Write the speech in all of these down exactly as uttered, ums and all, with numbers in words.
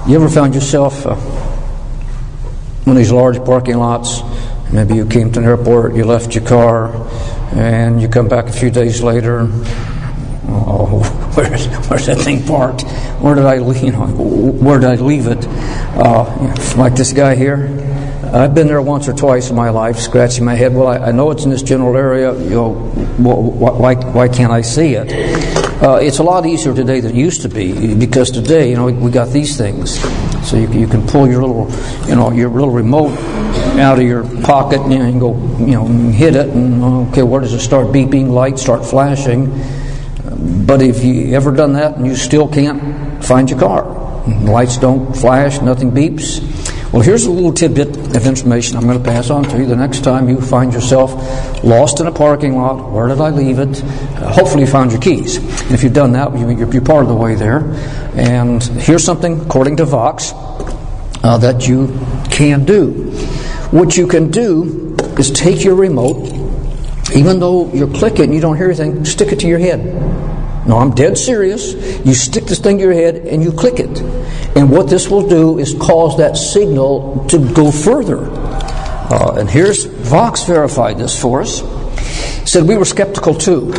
You ever found yourself uh, one of these large parking lots? Maybe you came to an airport, you left your car, and you come back a few days later. Oh, where's, where's that thing parked? Where did I, you know, where did I leave it? Uh, like this guy here. I've been there once or twice in my life, scratching my head. Well, I, I know it's in this general area. You know, why why can't I see it? Uh, it's a lot easier today than it used to be, because today, you know, we, we got these things, so you you can pull your little, you know, your little remote out of your pocket, and you can go, you know, hit it, and okay, where does it start beeping? Lights start flashing. But if you ever done that and you still can't find your car, lights don't flash, nothing beeps. Well, here's a little tidbit of information I'm going to pass on to you the next time you find yourself lost in a parking lot. Where did I leave it? Uh, hopefully you found your keys. And if you've done that, you're, you're part of the way there. And here's something, according to Vox, uh, that you can do. What you can do is take your remote, even though you're clicking, you don't hear anything, stick it to your head. No, I'm dead serious. You stick this thing to your head and you click it. And what this will do is cause that signal to go further. Uh, and here's, Vox verified this for us. Said we were skeptical too.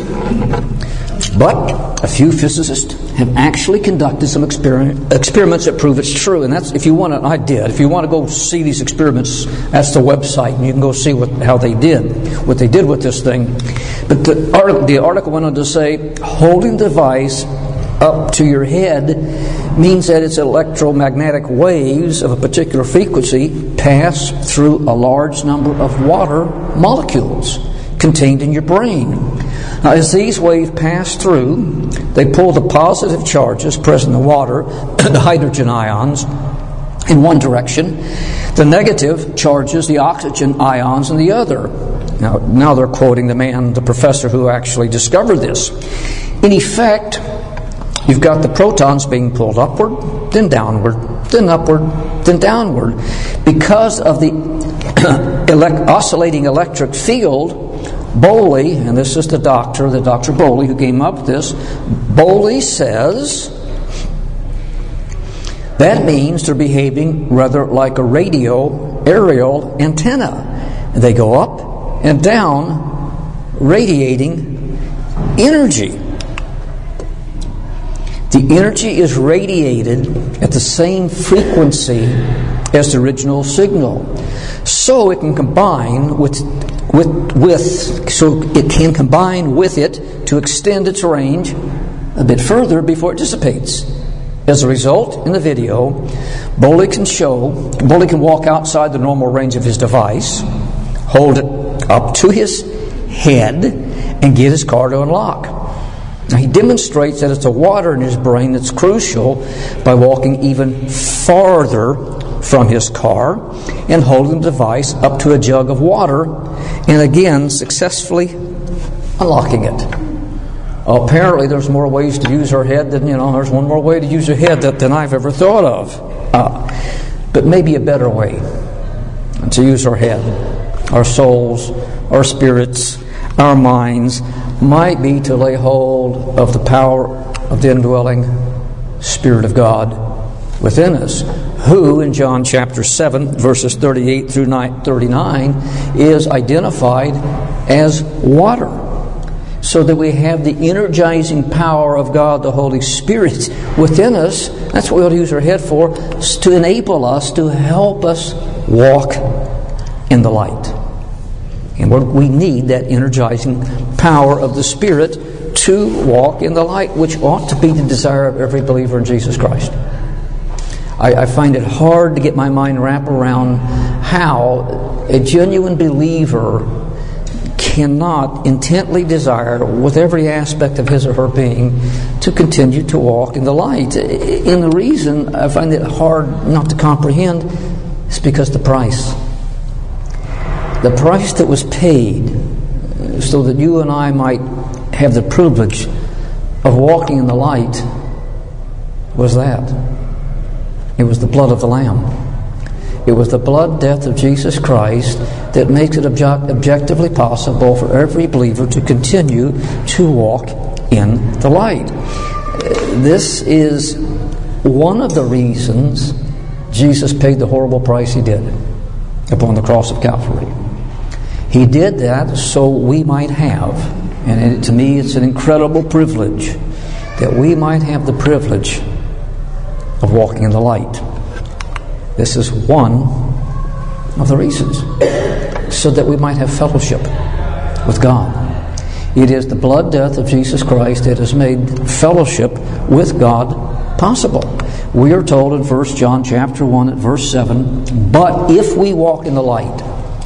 But a few physicists have actually conducted some experiment, experiments that prove it's true. And that's, if you want to, I did. If you want to go see these experiments, that's the website, and you can go see what, how they did, what they did with this thing. But the article, the article went on to say, holding the device up to your head means that its electromagnetic waves of a particular frequency pass through a large number of water molecules contained in your brain. Now, as these waves pass through, they pull the positive charges present in the water, the hydrogen ions, in one direction, the negative charges, the oxygen ions, in the other. Now, now they're quoting the man, the professor who actually discovered this. In effect, you've got the protons being pulled upward, then downward, then upward, then downward. Because of the elect- oscillating electric field, Bowley, and this is the doctor, the Doctor Bowley who came up with this, Bowley says that means they're behaving rather like a radio aerial antenna. They go up and down, radiating energy. The energy is radiated at the same frequency as the original signal, so it can combine with with with so it can combine with it to extend its range a bit further before it dissipates. As a result, in the video, Bowley can show Bowley can walk outside the normal range of his device, hold it up to his head, and get his car to unlock. Now, he demonstrates that it's the water in his brain that's crucial by walking even farther from his car and holding the device up to a jug of water, and again successfully unlocking it. Well, apparently there's more ways to use our head than, you know, there's one more way to use your head that, than I've ever thought of. Uh, but maybe a better way to use our head, our souls, our spirits, our minds, might be to lay hold of the power of the indwelling Spirit of God within us, who in John chapter seven, verses thirty-eight through thirty-nine, is identified as water, so that we have the energizing power of God, the Holy Spirit, within us. That's what we ought to use our head for, to enable us, to help us walk in the light. And we need that energizing power of the Spirit to walk in the light, which ought to be the desire of every believer in Jesus Christ. I, I find it hard to get my mind wrapped around how a genuine believer cannot intently desire, with every aspect of his or her being, to continue to walk in the light. And the reason I find it hard not to comprehend is because the price. The price that was paid so that you and I might have the privilege of walking in the light was that. It was the blood of the Lamb. It was the blood death of Jesus Christ that makes it object- objectively possible for every believer to continue to walk in the light. This is one of the reasons Jesus paid the horrible price He did upon the cross of Calvary. He did that so we might have, and it, to me it's an incredible privilege, that we might have the privilege of walking in the light. This is one of the reasons, so that we might have fellowship with God. It is the blood death of Jesus Christ that has made fellowship with God possible. We are told in First John chapter one at verse seven, "But if we walk in the light,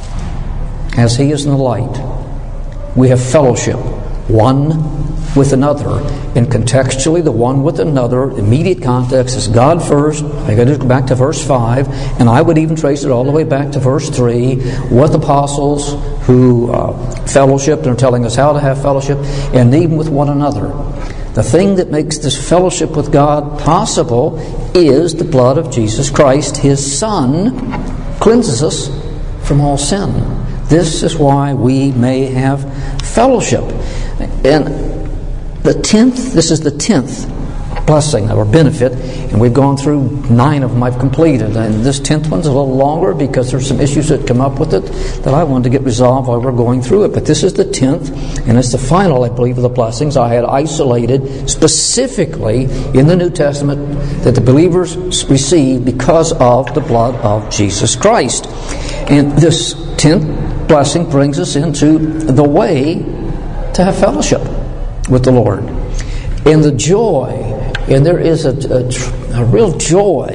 as He is in the light, we have fellowship one with another." And contextually, the one with another, immediate context is God first. I got to go back to verse five, and I would even trace it all the way back to verse three, with apostles who uh, fellowshiped and are telling us how to have fellowship, and even with one another. The thing that makes this fellowship with God possible is the blood of Jesus Christ. His Son cleanses us from all sin. This is why we may have fellowship. And the tenth, this is the tenth blessing or benefit, and we've gone through nine of them I've completed. And this tenth one's a little longer because there's some issues that come up with it that I wanted to get resolved while we're going through it. But this is the tenth, and it's the final, I believe, of the blessings I had isolated specifically in the New Testament that the believers receive because of the blood of Jesus Christ. And this tenth blessing brings us into the way to have fellowship with the Lord. And the joy, and there is a, a, a real joy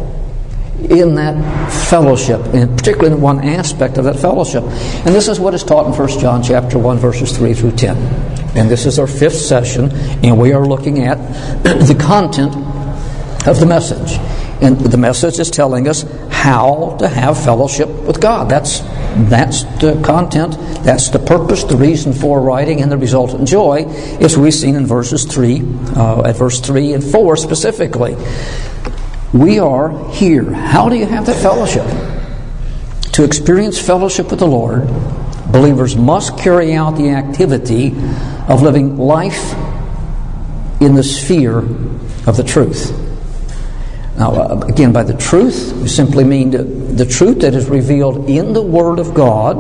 in that fellowship, and particularly in one aspect of that fellowship. And this is what is taught in First John chapter one, verses three through ten. And this is our fifth session, and we are looking at the content of the message. And the message is telling us how to have fellowship with God. That's that's the content, that's the purpose, the reason for writing, and the resultant joy, as we've seen in verses three, uh, at verse three and four specifically. We are here. How do you have that fellowship? To experience fellowship with the Lord, believers must carry out the activity of living life in the sphere of the truth. Now, uh, again, by the truth, we simply mean the, the truth that is revealed in the Word of God,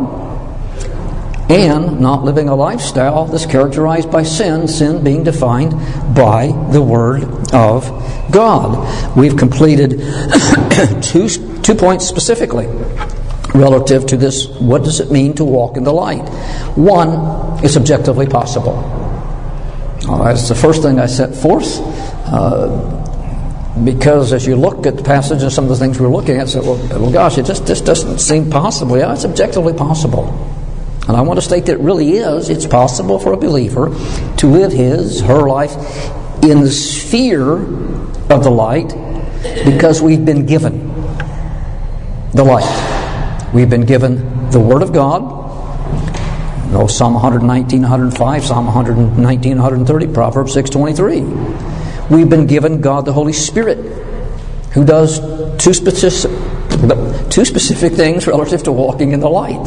and not living a lifestyle that's characterized by sin, sin being defined by the Word of God. We've completed two, two points specifically relative to this. What does it mean to walk in the light? One, it's objectively possible. All right, it's the first thing I set forth. Uh, Because as you look at the passage and some of the things we're looking at, say, well, well gosh, it just, just doesn't seem possible. Yeah, it's objectively possible. And I want to state that it really is. It's possible for a believer to live his, her life in the sphere of the light because we've been given the light. We've been given the Word of God. No, Psalm one nineteen, one oh five, Psalm one nineteen, one thirty, Proverbs six twenty-three. We've been given God the Holy Spirit, who does two specific, two specific things relative to walking in the light.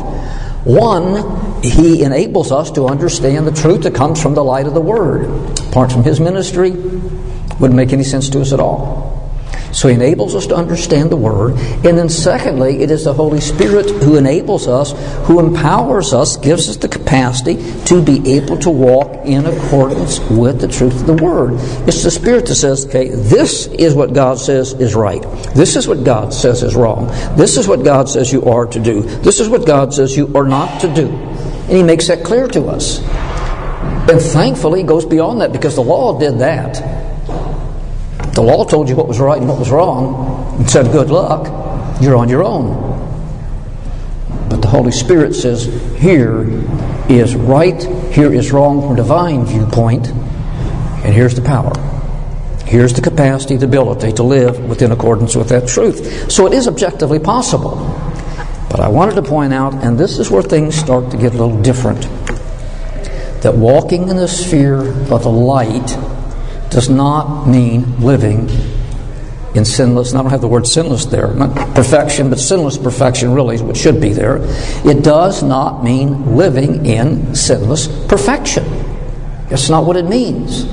One, He enables us to understand the truth that comes from the light of the Word. Apart from His ministry, wouldn't make any sense to us at all. So He enables us to understand the Word. And then secondly, it is the Holy Spirit who enables us, who empowers us, gives us the capacity to be able to walk in accordance with the truth of the Word. It's the Spirit that says, okay, this is what God says is right. This is what God says is wrong. This is what God says you are to do. This is what God says you are not to do. And He makes that clear to us. And thankfully, He goes beyond that, because the law did that. The law told you what was right and what was wrong and said, good luck, you're on your own. But the Holy Spirit says, here is right, here is wrong from a divine viewpoint, and here's the power. Here's the capacity, the ability to live within accordance with that truth. So it is objectively possible. But I wanted to point out, and this is where things start to get a little different, that walking in the sphere of the light does not mean living in sinless, and I don't have the word sinless there, not perfection, but sinless perfection really is what should be there. It does not mean living in sinless perfection. That's not what it means.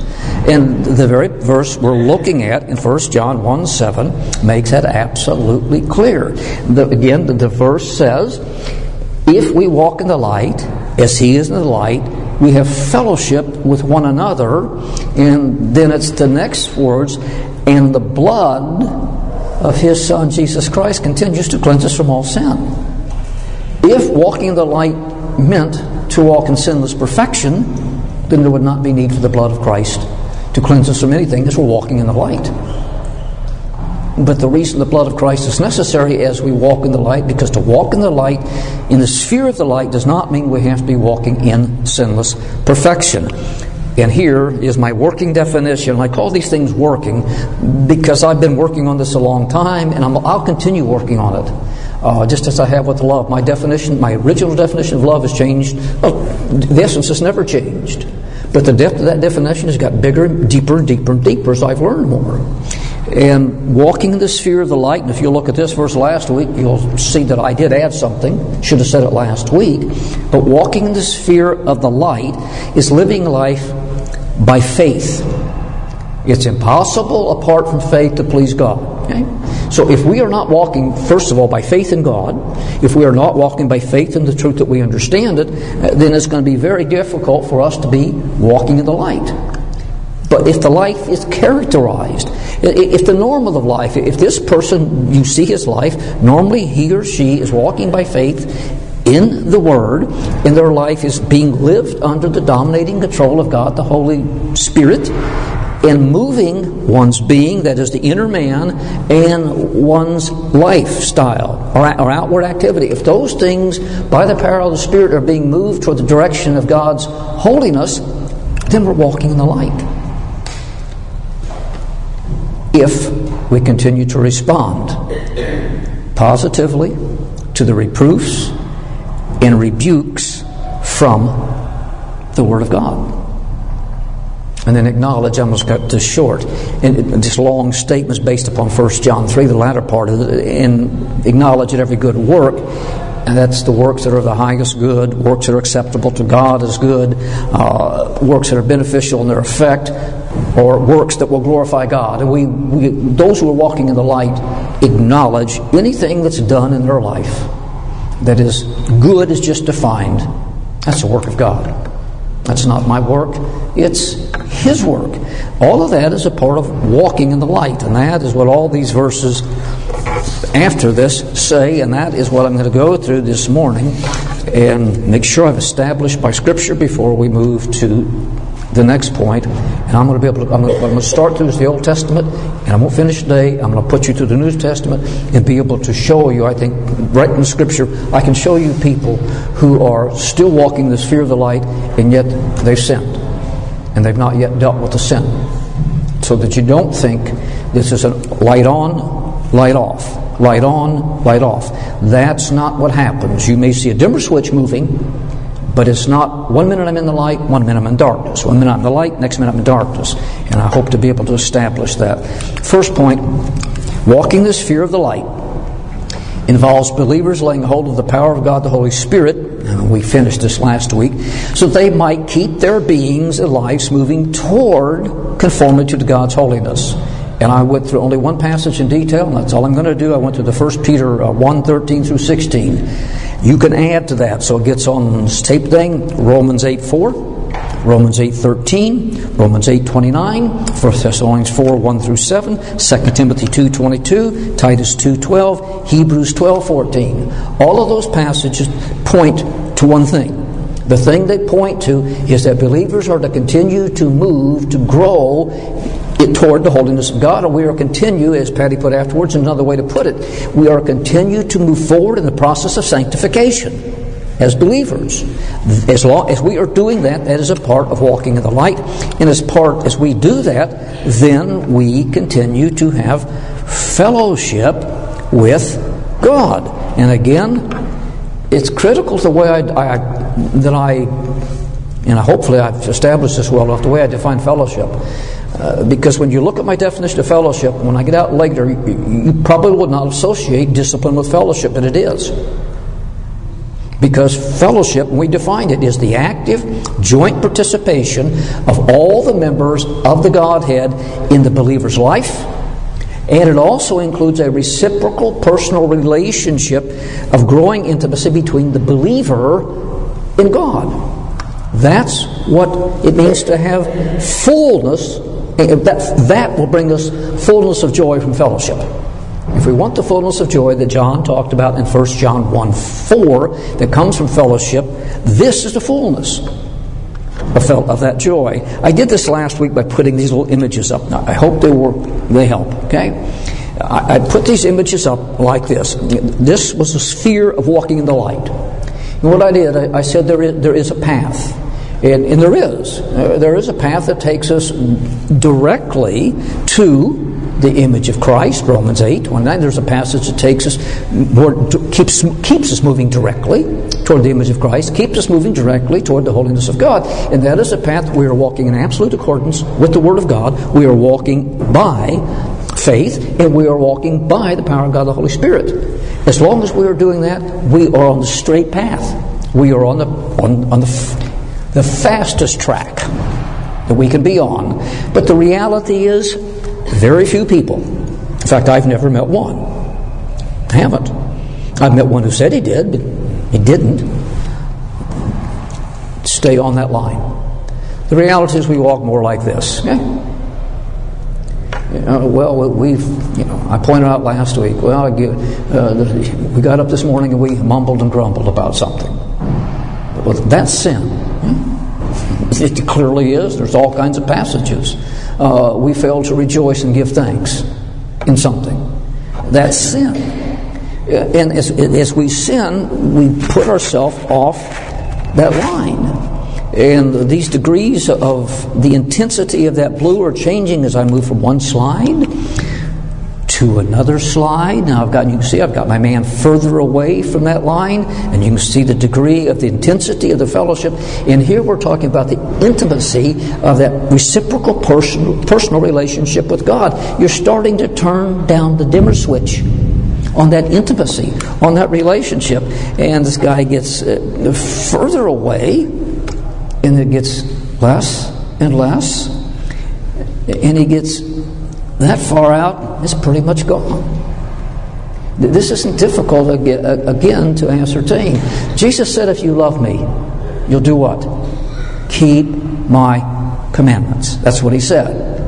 And the very verse we're looking at in First John one seven makes that absolutely clear. The, again, the, the verse says, if we walk in the light, as He is in the light, we have fellowship with one another. And then it's the next words, and the blood of His Son, Jesus Christ, continues to cleanse us from all sin. If walking in the light meant to walk in sinless perfection, then there would not be need for the blood of Christ to cleanse us from anything, because we're walking in the light. But the reason the blood of Christ is necessary as we walk in the light, because to walk in the light, in the sphere of the light, does not mean we have to be walking in sinless perfection. And here is my working definition. I call these things working because I've been working on this a long time, and I'm, I'll continue working on it. Uh, just as I have with love. My definition, my original definition of love has changed. Well, the essence has never changed. But the depth of that definition has got bigger, deeper, and deeper, and deeper as I've learned more. And walking in the sphere of the light, and if you look at this verse last week, you'll see that I did add something. Should have said it last week. But walking in the sphere of the light is living life by faith. It's impossible apart from faith to please God. Okay? So if we are not walking, first of all, by faith in God, if we are not walking by faith in the truth that we understand it, then it's going to be very difficult for us to be walking in the light. But if the life is characterized, if the norm of the life, if this person, you see his life, normally he or she is walking by faith in the Word, and their life is being lived under the dominating control of God, the Holy Spirit, and moving one's being, that is the inner man, and one's lifestyle or, or outward activity. If those things, by the power of the Spirit, are being moved toward the direction of God's holiness, then we're walking in the light. If we continue to respond positively to the reproofs and rebukes from the Word of God. And then acknowledge, I almost got this short, and this long statements based upon First John three, the latter part of it, and acknowledge that every good work, and that's the works that are the highest good, works that are acceptable to God as good, uh, works that are beneficial in their effect, or works that will glorify God. And we, we, those who are walking in the light, acknowledge anything that's done in their life that is good is just defined. That's the work of God. That's not my work. It's His work. All of that is a part of walking in the light. And that is what all these verses after this say. And that is what I'm going to go through this morning and make sure I've established by Scripture before we move to the next point. And I'm going to be able to, I'm going to, I'm going to start through the Old Testament, and I won't finish today. I'm going to put you through the New Testament and be able to show you, I think, right in the Scripture, I can show you people who are still walking the sphere of the light, and yet they've sinned. And they've not yet dealt with the sin. So that you don't think this is a light on, light off, light on, light off. That's not what happens. You may see a dimmer switch moving, but it's not one minute I'm in the light, one minute I'm in darkness. One minute I'm in the light, next minute I'm in darkness. And I hope to be able to establish that. First point, walking the sphere of the light involves believers laying hold of the power of God, the Holy Spirit, and we finished this last week, so they might keep their beings and lives moving toward conformity to God's holiness. And I went through only one passage in detail, and that's all I'm going to do. I went to the First Peter uh, one, thirteen through sixteen. You can add to that, so it gets on this tape thing. Romans eight four, Romans eight thirteen, Romans eight twenty-nine, First Thessalonians four, one through seven, Second Timothy two twenty-two, Titus two twelve, Hebrews twelve fourteen. All of those passages point to one thing. The thing they point to is that believers are to continue to move, to grow it toward the holiness of God, and we are continue, as Patty put afterwards, another way to put it, we are continue to move forward in the process of sanctification as believers. As long as we are doing that, that is a part of walking in the light, and as part as we do that, then we continue to have fellowship with God. And again, it's critical to the way I, I that I, and hopefully I've established this well enough, the way I define fellowship. Uh, because when you look at my definition of fellowship, when I get out later, you, you probably would not associate discipline with fellowship, but it is. Because fellowship, we defined it, is the active, joint participation of all the members of the Godhead in the believer's life. And it also includes a reciprocal personal relationship of growing intimacy between the believer and God. That's what it means to have fullness. That, that will bring us fullness of joy from fellowship. If we want the fullness of joy that John talked about in First John one four that comes from fellowship, this is the fullness of, of that joy. I did this last week by putting these little images up. Now, I hope they work. They help. Okay, I, I put these images up like this. This was a sphere of walking in the light. And what I did, I, I said there is, there is a path. And, and there is. Uh, there is a path that takes us directly to the image of Christ, Romans eight, one nine. There's a passage that takes us, more, keeps keeps us moving directly toward the image of Christ, keeps us moving directly toward the holiness of God. And that is a path we are walking in absolute accordance with the Word of God. We are walking by faith, and we are walking by the power of God, the Holy Spirit. As long as we are doing that, we are on the straight path. We are on the on, on the the fastest track that we can be on. But the reality is, very few people. In fact, I've never met one. I haven't. I've met one who said he did, but he didn't stay on that line. The reality is we walk more like this. Okay? You know, well, we've, you know, I pointed out last week, well, I get, uh, the, we got up this morning and we mumbled and grumbled about something. Well, that's sin. It clearly is. There's all kinds of passages. Uh, we fail to rejoice and give thanks in something. That's sin. And as, as we sin, we put ourselves off that line. And these degrees of the intensity of that blue are changing as I move from one slide to another slide. Now I've got, you can see I've got my man further away from that line, and you can see the degree of the intensity of the fellowship. And here we're talking about the intimacy of that reciprocal personal, personal relationship with God. You're starting to turn down the dimmer switch on that intimacy, on that relationship. And this guy gets uh, further away, and it gets less and less, and he gets that far out, it's pretty much gone. This isn't difficult again to ascertain. Jesus said, if you love me, you'll do what? Keep my commandments. That's what he said.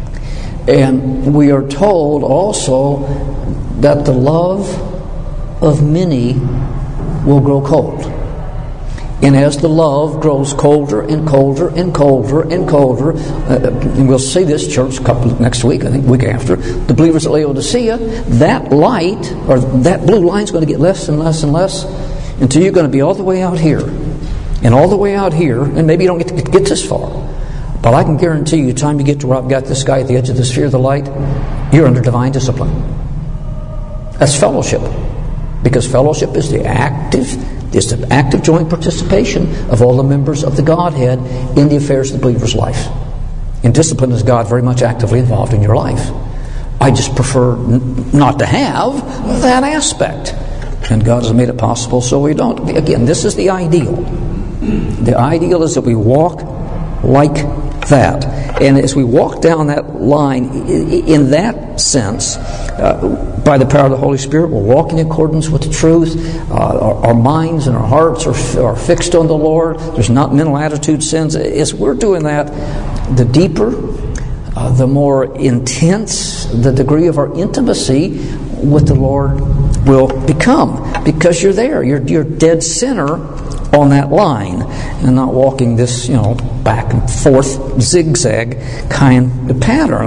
And we are told also that the love of many will grow cold. And as the love grows colder and colder and colder and colder, uh, and we'll see this church couple next week, I think week after, the believers at Laodicea, that light, or that blue line is going to get less and less and less until you're going to be all the way out here. And all the way out here, and maybe you don't get to get this far, but I can guarantee you, the time you get to where I've got this guy at the edge of the sphere of the light, you're under divine discipline. That's fellowship. Because fellowship is the active It's the active joint participation of all the members of the Godhead in the affairs of the believer's life. And discipline is God very much actively involved in your life. I just prefer n- not to have that aspect. And God has made it possible so we don't. Again, this is the ideal. The ideal is that we walk like that. And as we walk down that line, in that sense, uh, by the power of the Holy Spirit, we're walking in accordance with the truth. Uh, our, our minds and our hearts are, are fixed on the Lord. There's not mental attitude sins. As we're doing that, the deeper, uh, the more intense the degree of our intimacy with the Lord will become. Because you're there. You're, you're dead center on that line and not walking this, you know, back and forth zigzag kind of pattern.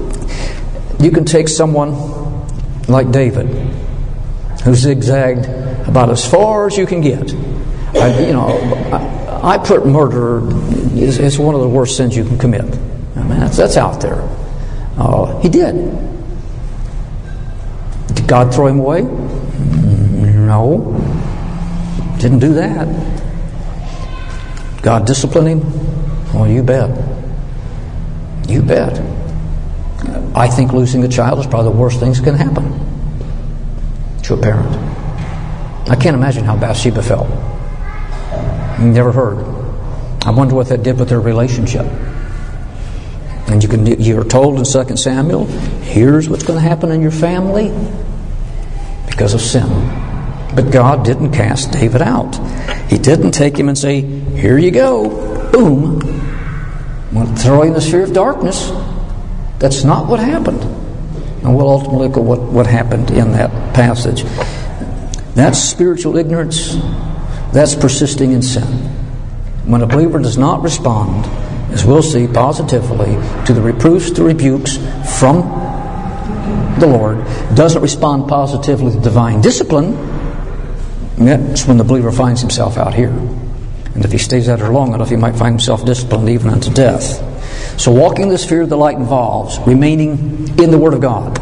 You can take someone like David who zigzagged about as far as you can get. I, you know, I, I put murder is, is one of the worst sins you can commit. I mean, that's, that's out there. Uh, he did. Did God throw him away? No. Didn't do that. God disciplined him? Well, you bet. You bet. I think losing a child is probably the worst things that can happen to a parent. I can't imagine how Bathsheba felt. Never heard. I wonder what that did with their relationship. And you can, you're told in Second Samuel, here's what's going to happen in your family because of sin. But God didn't cast David out. He didn't take him and say, here you go, boom, I'm going to throw you in the sphere of darkness. That's not what happened. And we'll ultimately look at what, what happened in that passage. That's spiritual ignorance. That's persisting in sin. When a believer does not respond, as we'll see positively, to the reproofs, the rebukes from the Lord, doesn't respond positively to divine discipline, that's when the believer finds himself out here. And if he stays out here long enough, he might find himself disciplined even unto death. So walking the sphere of the light involves remaining in the Word of God.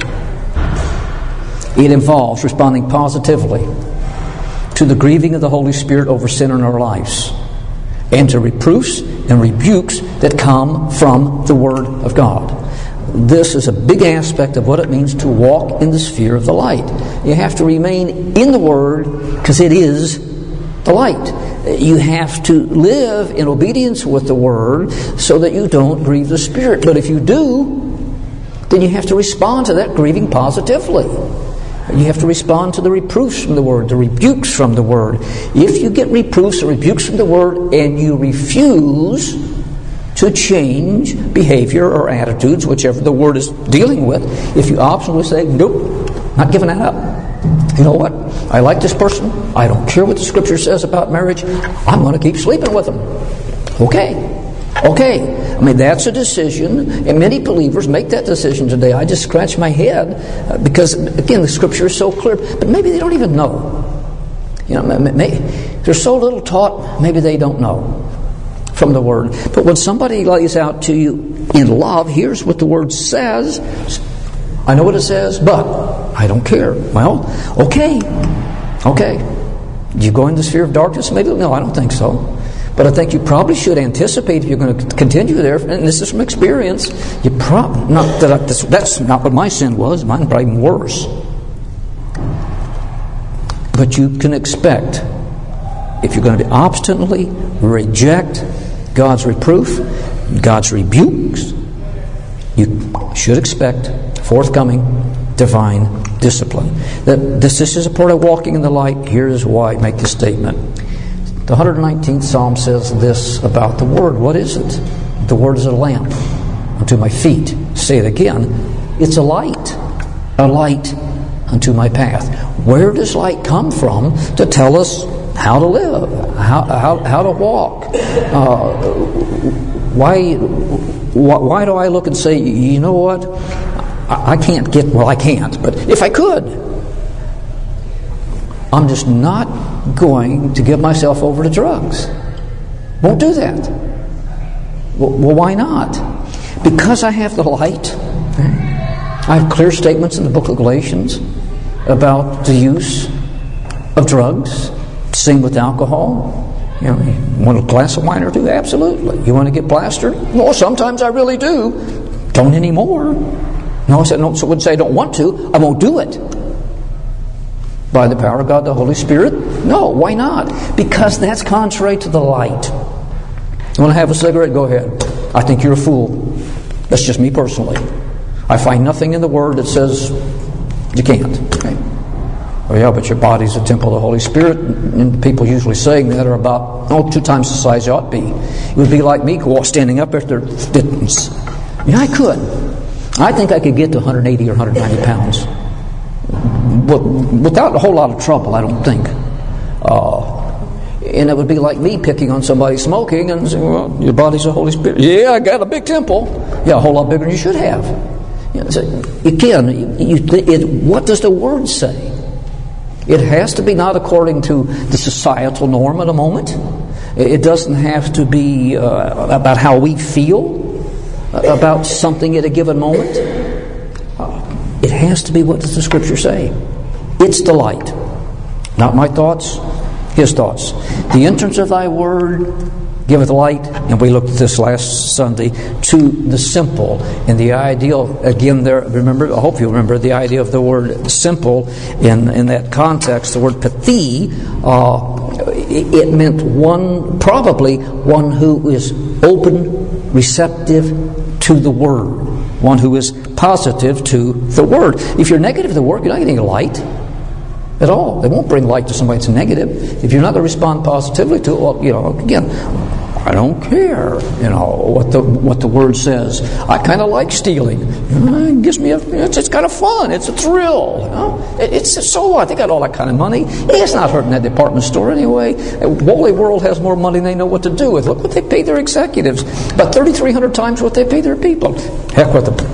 It involves responding positively to the grieving of the Holy Spirit over sin in our lives, and to reproofs and rebukes that come from the Word of God. This is a big aspect of what it means to walk in the sphere of the light. You have to remain in the Word because it is the light. You have to live in obedience with the Word so that you don't grieve the Spirit. But if you do, then you have to respond to that grieving positively. You have to respond to the reproofs from the Word, the rebukes from the Word. If you get reproofs or rebukes from the Word and you refuse to change behavior or attitudes, whichever the Word is dealing with, if you obstinately say, nope, not giving that up. You know what? I like this person. I don't care what the Scripture says about marriage. I'm going to keep sleeping with them. Okay. Okay. I mean, that's a decision, and many believers make that decision today. I just scratch my head uh, because, again, the Scripture is so clear, but maybe they don't even know. You know, maybe, they're so little taught, maybe they don't know from the Word. But when somebody lays out to you in love, here's what the Word says. I know what it says, but I don't care. Well, okay. Okay. You go in the sphere of darkness? Maybe no, I don't think so. But I think you probably should anticipate if you're going to continue there, and this is from experience, you probably, not that I, that's, that's not what my sin was, mine probably even worse. But you can expect, if you're going to be obstinately reject God's reproof, God's rebukes, you should expect forthcoming divine discipline. That this, this is a part of walking in the light. Here's why I make this statement. The one hundred nineteenth Psalm says this about the Word. What is it? The Word is a lamp unto my feet. Say it again. It's a light. A light unto my path. Where does light come from to tell us how to live? How, how, how to walk? Uh, why, why do I look and say, you know what? I, I can't get, well, I can't, but if I could, I'm just not going to give myself over to drugs. Won't do that. Well, well, why not? Because I have the light. I have clear statements in the book of Galatians about the use of drugs. Same with alcohol. You know, you want a glass of wine or two? Absolutely. You want to get plastered? Well, sometimes I really do. Don't anymore. No, I said, no, so I wouldn't say I don't want to. I won't do it. By the power of God, the Holy Spirit? No, why not? Because that's contrary to the light. You want to have a cigarette? Go ahead. I think you're a fool. That's just me personally. I find nothing in the Word that says you can't. Okay. Oh yeah, but your body's a temple of the Holy Spirit. And people usually saying that are about, oh, two times the size you ought to be. It would be like me standing up after fitness. Yeah, I could. I think I could get to one hundred eighty or one hundred ninety pounds. But without a whole lot of trouble, I don't think. Uh, and it would be like me picking on somebody smoking and saying, well, your body's a Holy Spirit. Yeah, I got a big temple. Yeah, a whole lot bigger than you should have. You know, so again, you, it, what does the Word say? It has to be not according to the societal norm at a moment. It doesn't have to be uh, about how we feel about something at a given moment. It has to be what does the Scripture say. It's the light. Not my thoughts, His thoughts. The entrance of Thy Word giveth light, and we looked at this last Sunday, to the simple. And the ideal, again there, remember, I hope you remember the idea of the word simple in, in that context. The word pathi uh, it, it meant one, probably one who is open, receptive to the Word. One who is positive to the Word. If you're negative to the Word, you're not getting light at all. They won't bring light to somebody that's negative. If you're not going to respond positively to it, well, you know, again, I don't care, you know, what the what the Word says. I kind of like stealing. It gives me a, it's, it's kind of fun. It's a thrill. You know? it, it's so what? They got all that kind of money. It's not hurting that department store anyway. Wally World has more money than they know what to do with. Look what they pay their executives. About thirty-three hundred times what they pay their people. Heck with them.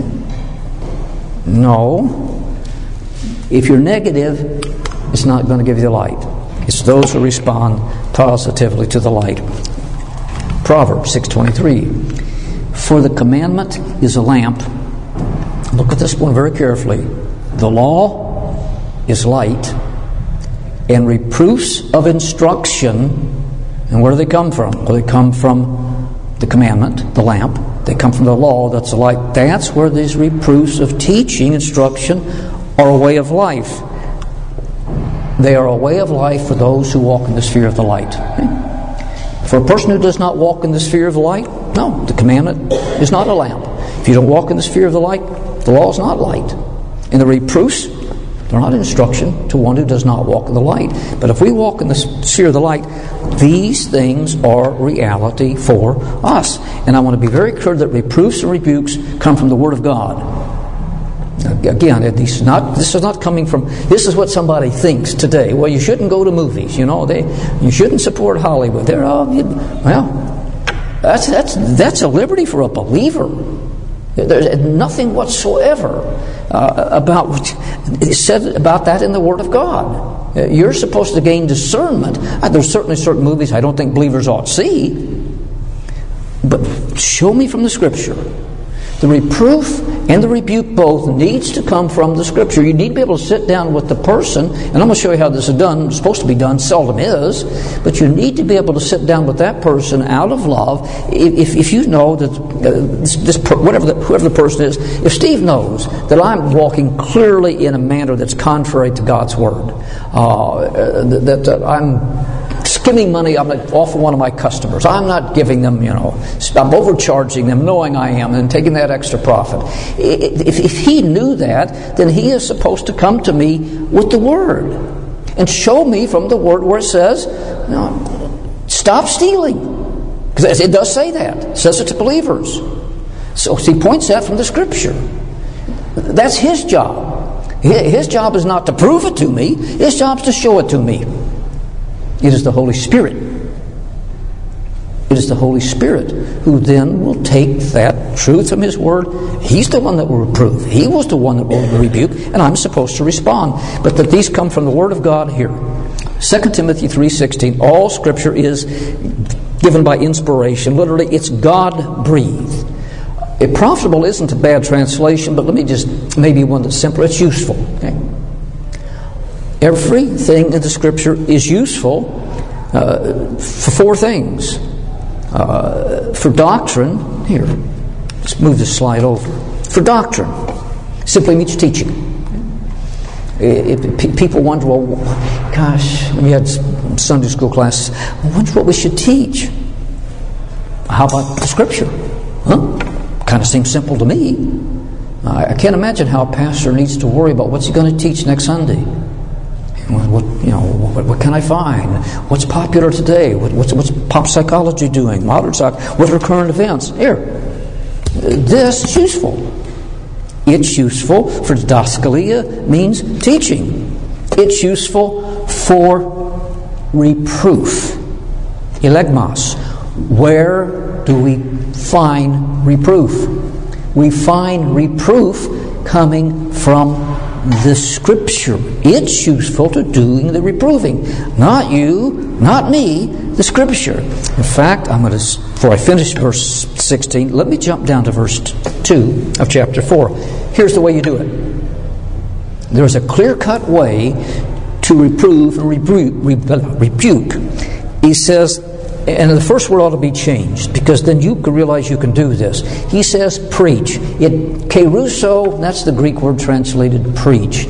Okay? No. If you're negative, it's not going to give you the light. It's those who respond positively to the light. Proverbs six twenty-three. For the commandment is a lamp. Look at this one very carefully. The law is light, and reproofs of instruction. And where do they come from? Well, they come from the commandment, the lamp. They come from the law, that's the light. That's where these reproofs of teaching, instruction, are a way of life. They are a way of life for those who walk in the sphere of the light. Okay? For a person who does not walk in the sphere of the light, no, the commandment is not a lamp. If you don't walk in the sphere of the light, the law is not light. And the reproofs, they're not instruction to one who does not walk in the light. But if we walk in the sphere of the light, these things are reality for us. And I want to be very clear that reproofs and rebukes come from the Word of God. Again, this is not this is not coming from. This is what somebody thinks today. Well, you shouldn't go to movies. You know, they you shouldn't support Hollywood. They're all, well, that's that's that's a liberty for a believer. There's nothing whatsoever uh, about it's said about that in the Word of God. You're supposed to gain discernment. Uh, there's certainly certain movies I don't think believers ought to see, but show me from the Scripture. The reproof and the rebuke both needs to come from the Scripture. You need to be able to sit down with the person, and I'm going to show you how this is done. It's supposed to be done, seldom is, but you need to be able to sit down with that person out of love. If, if you know that uh, this, this whatever the, whoever the person is, if Steve knows that I'm walking clearly in a manner that's contrary to God's Word, uh, that, that I'm skimming money off of one of my customers. I'm not giving them, you know, I'm overcharging them, knowing I am, and taking that extra profit. If, if he knew that, then he is supposed to come to me with the Word and show me from the Word where it says, you know, stop stealing. Because it does say that. It says it to believers. So he points that from the Scripture. That's his job. His job is not to prove it to me. His job is to show it to me. It is the Holy Spirit. It is the Holy Spirit who then will take that truth from His Word. He's the one that will reprove. He was the one that will rebuke, and I'm supposed to respond. But that these come from the Word of God here. Second Timothy three sixteen, all Scripture is given by inspiration. Literally, it's God-breathed. It profitable isn't a bad translation, but let me just, maybe one that's simpler. It's useful. Okay? Everything in the Scripture is useful uh, for four things. Uh, for doctrine, here, let's move this slide over. For doctrine, simply means teaching. It, it, people wonder, well, gosh, we had Sunday school classes. I wonder what we should teach. How about the Scripture? Huh? Kind of seems simple to me. I, I can't imagine how a pastor needs to worry about what's he going to teach next Sunday. What, you know, what, what can I find? What's popular today? What, what's, what's pop psychology doing? Modern psych? What are current events? Here, this is useful. It's useful for didaskalia, means teaching. It's useful for reproof. Elegmos. Where do we find reproof? We find reproof coming from the Scripture. It's useful to doing the reproving. Not you, not me, the Scripture. In fact, I'm going to, before I finish verse sixteen, let me jump down to verse two of chapter four. Here's the way you do it. There's a clear-cut way to reprove and rebuke. rebuke. He says, and the first word ought to be changed, because then you can realize you can do this. He says preach. It keruso, that's the Greek word translated preach.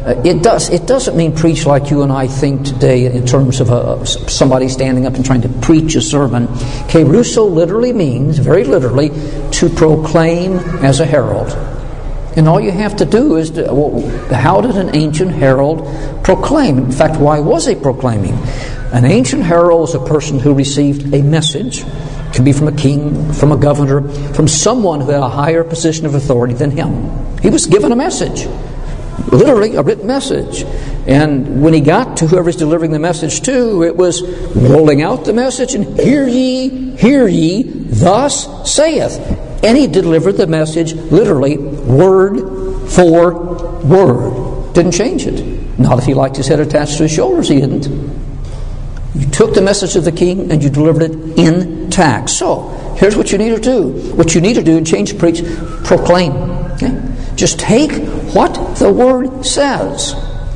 Uh, it does. It doesn't mean preach like you and I think today in terms of uh, somebody standing up and trying to preach a sermon. Kerusso literally means, very literally, to proclaim as a herald. And all you have to do is, to, well, how did an ancient herald proclaim? In fact, why was he proclaiming? An ancient herald was a person who received a message. It could be from a king, from a governor, from someone who had a higher position of authority than him. He was given a message. Literally a written message. And when he got to whoever he's delivering the message to, it was rolling out the message and hear ye, hear ye, thus saith. And he delivered the message literally word for word. Didn't change it. Not if he liked his head attached to his shoulders, he didn't. You took the message of the king and you delivered it intact. So, here's what you need to do. What you need to do and change preach, proclaim. Okay? Just take what the Word says.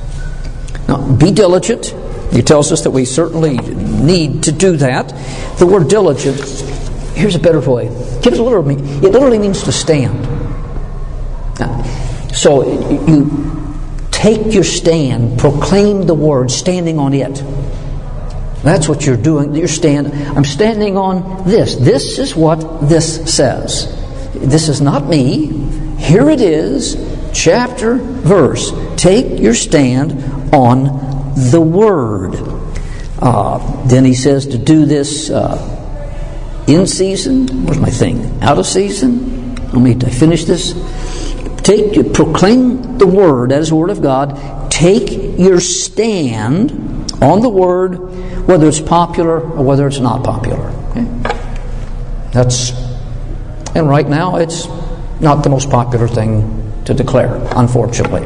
Now, be diligent. He tells us that we certainly need to do that. The word diligent, here's a better way. Give it a little meaning. It literally means to stand. Now, so you take your stand, proclaim the Word, standing on it. That's what you're doing. You're stand. I'm standing on this. This is what this says. This is not me. Here it is, chapter, verse. Take your stand on the Word. Uh, then he says to do this uh, in season. Where's my thing? Out of season. Let me finish this. Take, proclaim the Word. That is the Word of God. Take your stand on the Word, whether it's popular or whether it's not popular. Okay? That's, and right now it's not the most popular thing to declare, unfortunately.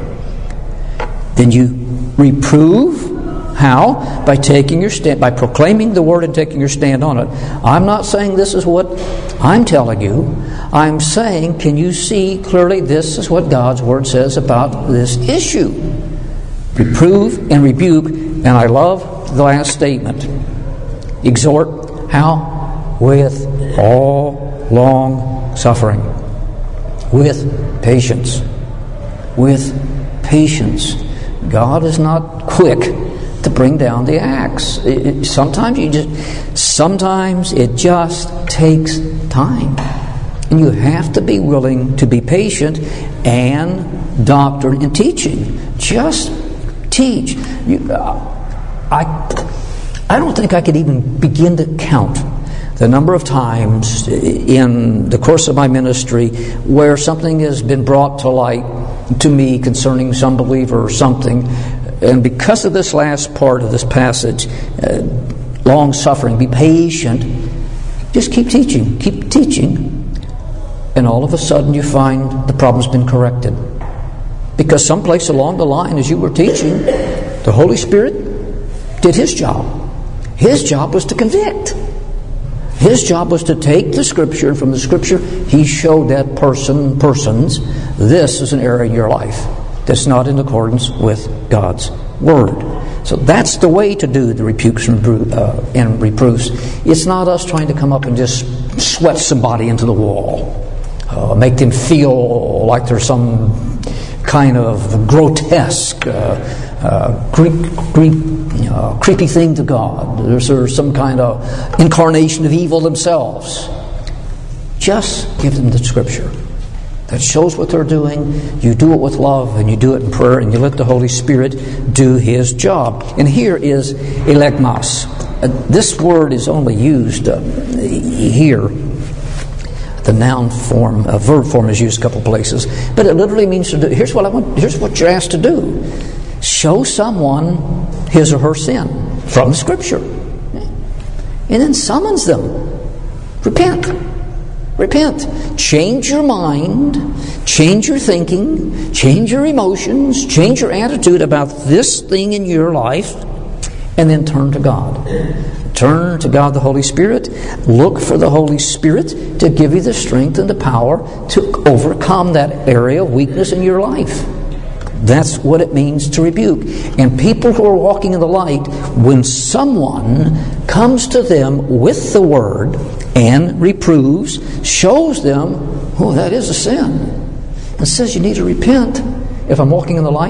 Then you reprove. How? By taking your stand, by proclaiming the Word and taking your stand on it. I'm not saying this is what I'm telling you. I'm saying, can you see clearly this is what God's Word says about this issue? Reprove and rebuke. And I love the last statement. Exhort. How? With all long suffering. With patience. With patience. God is not quick to bring down the axe. It, it, sometimes you just, sometimes it just takes time, and you have to be willing to be patient and doctrine and teaching. Just teach. You, uh, I, I don't think I could even begin to count the number of times in the course of my ministry where something has been brought to light to me concerning some believer or something, and because of this last part of this passage, uh, long suffering, be patient, just keep teaching, keep teaching, and all of a sudden you find the problem's been corrected. Because someplace along the line as you were teaching, the Holy Spirit did His job. His job was to convict. His job was to take the Scripture, and from the Scripture He showed that person, persons, this is an area in your life that's not in accordance with God's Word. So that's the way to do the rebukes and, uh, and reproofs. It's not us trying to come up and just sweat somebody into the wall, uh, make them feel like there's some kind of grotesque, uh, uh, Greek, Greek, uh, creepy thing to God. There's, there's some kind of incarnation of evil themselves. Just give them the Scripture that shows what they're doing. You do it with love, and you do it in prayer, and you let the Holy Spirit do His job. And here is elegmas. Uh, this word is only used uh, here. The noun form, uh, verb form is used a couple places, but it literally means to do. Here's what I want. Here's what you're asked to do: show someone his or her sin from the Scripture, and then summons them. Repent, repent. Change your mind, change your thinking, change your emotions, change your attitude about this thing in your life, and then turn to God. Turn to God the Holy Spirit. Look for the Holy Spirit to give you the strength and the power to overcome that area of weakness in your life. That's what it means to rebuke. And people who are walking in the light, when someone comes to them with the Word and reproves, shows them, oh, that is a sin, and says you need to repent. If I'm walking in the light,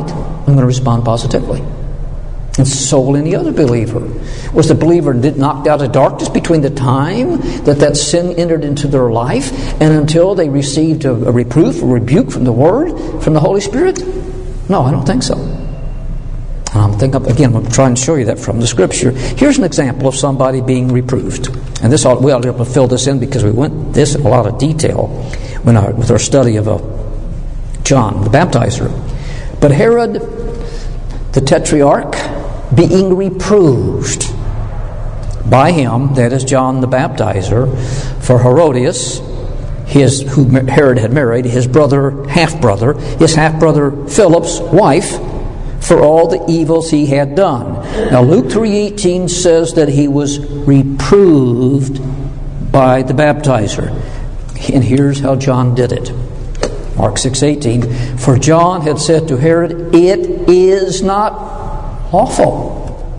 I'm going to respond positively. And so will any other believer. Was the believer knocked out of darkness between the time that that sin entered into their life and until they received a, a reproof, a rebuke from the Word, from the Holy Spirit? No, I don't think so. And I'm thinking, again, I'm trying to show you that from the Scripture. Here's an example of somebody being reproved. And this ought, we ought to be able to fill this in because we went this in a lot of detail when our, with our study of uh, John the Baptizer. But Herod, the Tetrarch, being reproved by him, that is John the Baptizer, for Herodias, his who Herod had married, his brother, half-brother, his half-brother Philip's wife, for all the evils he had done. Now Luke three eighteen says that he was reproved by the baptizer. And here's how John did it. Mark six eighteen, for John had said to Herod, it is not lawful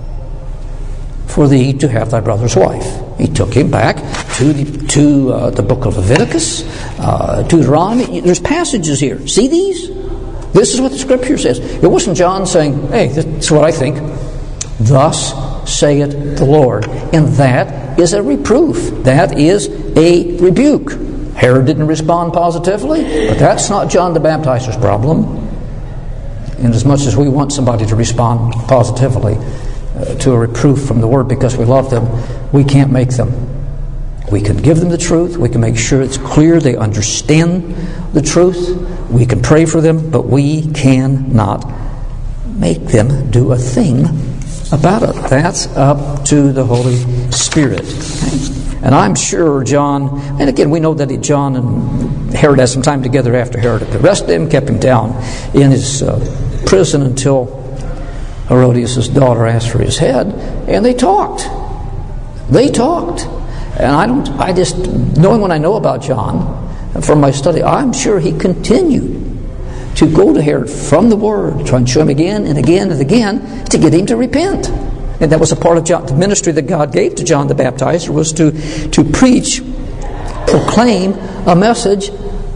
for thee to have thy brother's wife. He took him back to the, to uh, the book of Leviticus, uh, Deuteronomy. There's passages here. See these? This is what the Scripture says. It wasn't John saying, hey, this is what I think. Thus saith the Lord. And that is a reproof. That is a rebuke. Herod didn't respond positively, but that's not John the Baptizer's problem. And as much as we want somebody to respond positively uh, to a reproof from the Word because we love them, we can't make them. We can give them the truth. We can make sure it's clear they understand the truth. We can pray for them, but we cannot make them do a thing about it. That's up to the Holy Spirit. Okay? And I'm sure John, and again, we know that he, John and Herod had some time together after Herod had arrested him, kept him down in his uh, prison until Herodias' daughter asked for his head, and they talked. They talked. And I don't, I just, knowing what I know about John from my study, I'm sure he continued to go to Herod from the Word, try and show him again and again and again to get him to repent. And that was a part of John, the ministry that God gave to John the Baptizer, was to, to preach, proclaim a message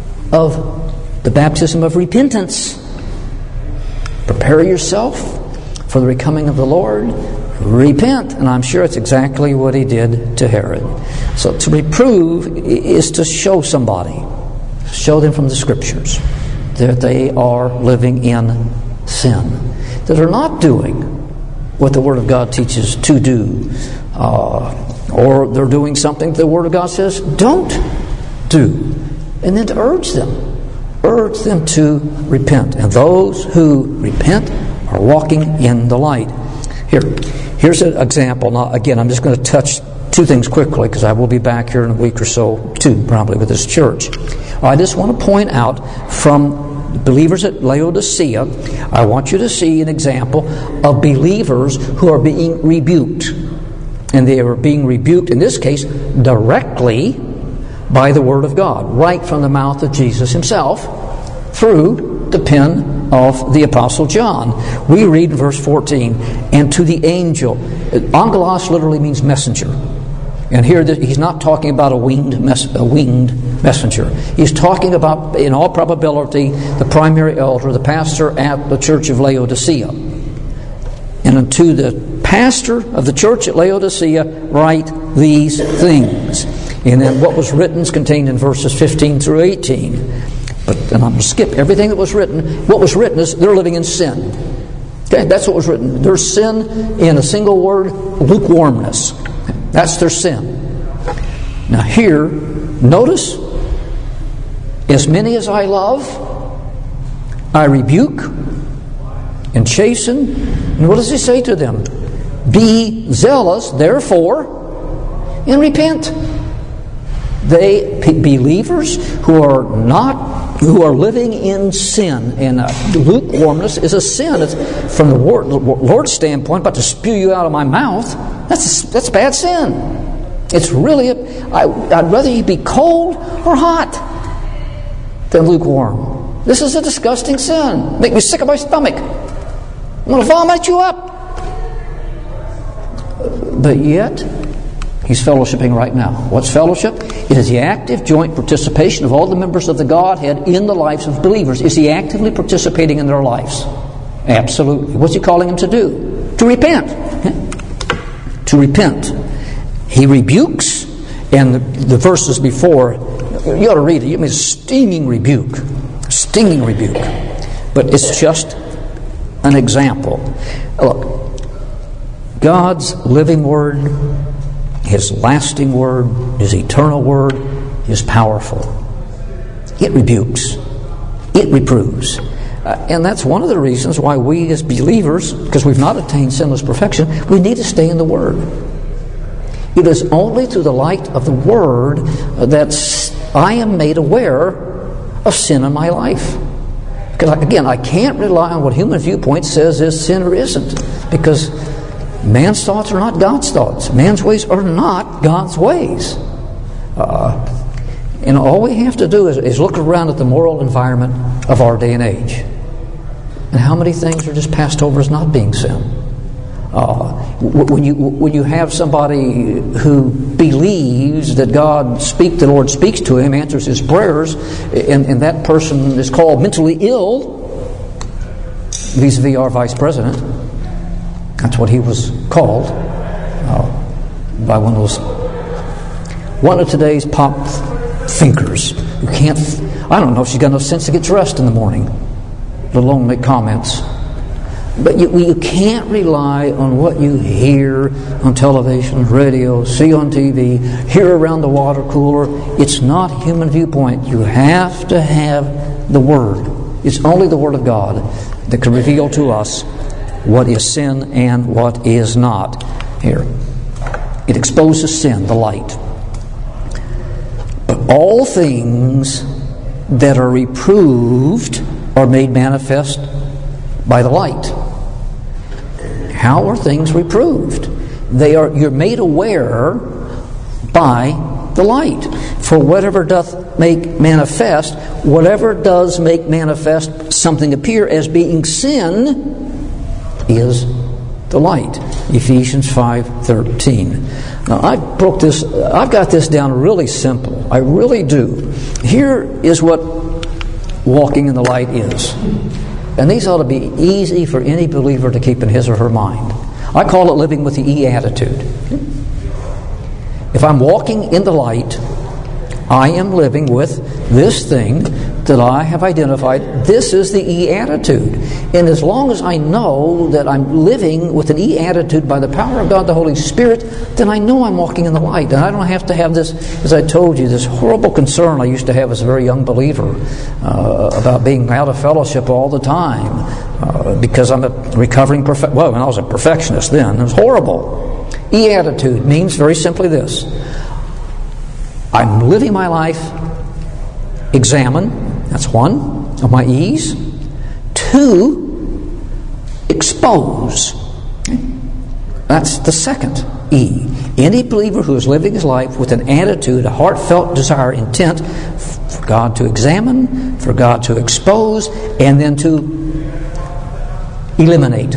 of the baptism of repentance. Prepare yourself for the coming of the Lord. Repent. And I'm sure it's exactly what he did to Herod. So to reprove is to show somebody, show them from the Scriptures that they are living in sin, that are not doing what the Word of God teaches to do, uh, or they're doing something the Word of God says don't do, and then to urge them, urge them to repent. And those who repent are walking in the light. Here, here's an example. Now, again, I'm just going to touch two things quickly because I will be back here in a week or so, too, probably with this church. I just want to point out from believers at Laodicea, I want you to see an example of believers who are being rebuked. And they are being rebuked, in this case, directly by the Word of God, right from the mouth of Jesus himself, through the pen of the Apostle John. We read in verse fourteen, and to the angel, angelos literally means messenger. And here he's not talking about a winged, mes- a winged messenger. He's talking about, in all probability, the primary elder, the pastor at the church of Laodicea. And unto the pastor of the church at Laodicea write these things. And then what was written is contained in verses fifteen through eighteen. But and I'm going to skip everything that was written. What was written is they're living in sin. Okay, that's what was written. There's sin in a single word, lukewarmness. That's their sin. Now here, notice, as many as I love, I rebuke and chasten. And what does he say to them? Be zealous, therefore, and repent. They, believers who are not, who are living in sin, and uh, lukewarmness is a sin. It's, from the Lord's standpoint, about to spew you out of my mouth, that's a, that's bad sin. It's really, a, I, I'd rather you be cold or hot than lukewarm. This is a disgusting sin. Make me sick of my stomach. I'm going to vomit you up. But yet, he's fellowshipping right now. What's fellowship? It is the active joint participation of all the members of the Godhead in the lives of believers. Is he actively participating in their lives? Absolutely. What's he calling him to do? To repent. Okay? To repent. He rebukes, and the, the verses before, you ought to read it. It means stinging rebuke. Stinging rebuke. But it's just an example. Look, God's living Word, His lasting Word, His eternal Word is powerful. It rebukes. It reproves. Uh, and that's one of the reasons why we as believers, because we've not attained sinless perfection, we need to stay in the Word. It is only through the light of the Word that I am made aware of sin in my life. Because, again, I can't rely on what human viewpoint says is sin or isn't. Because man's thoughts are not God's thoughts. Man's ways are not God's ways. Uh, and all we have to do is, is look around at the moral environment of our day and age. And how many things are just passed over as not being sin? Uh, when you when you have somebody who believes that God speak, the Lord speaks to him, answers his prayers, and, and that person is called mentally ill, vis-a-vis our vice president. That's what he was called uh, by one of those one of today's pop thinkers who can't. I don't know if she's got enough sense to get dressed in the morning, let alone make comments. But you, you can't rely on what you hear on television, radio, see on T V, hear around the water cooler. It's not human viewpoint. You have to have the Word. It's only the Word of God that can reveal to us what is sin and what is not. Here, it exposes sin, the light. But all things that are reproved are made manifest by the light. How are things reproved? They are. You're made aware by the light. For whatever doth make manifest, whatever does make manifest something appear as being sin, is the light. Ephesians five thirteen. Now I broke this. I've got this down really simple. I really do. Here is what walking in the light is. And these ought to be easy for any believer to keep in his or her mind. I call it living with the E attitude. If I'm walking in the light, I am living with this thing that I have identified. This is the E attitude. And as long as I know that I'm living with an E attitude by the power of God, the Holy Spirit, then I know I'm walking in the light. And I don't have to have this, as I told you, this horrible concern I used to have as a very young believer uh, about being out of fellowship all the time uh, because I'm a recovering perfect. Well, when I was a perfectionist then, it was horrible. E attitude means very simply this: I'm living my life. Examine. That's one of my E's. Two, expose. That's the second E. Any believer who is living his life with an attitude, a heartfelt desire, intent for God to examine, for God to expose, and then to eliminate.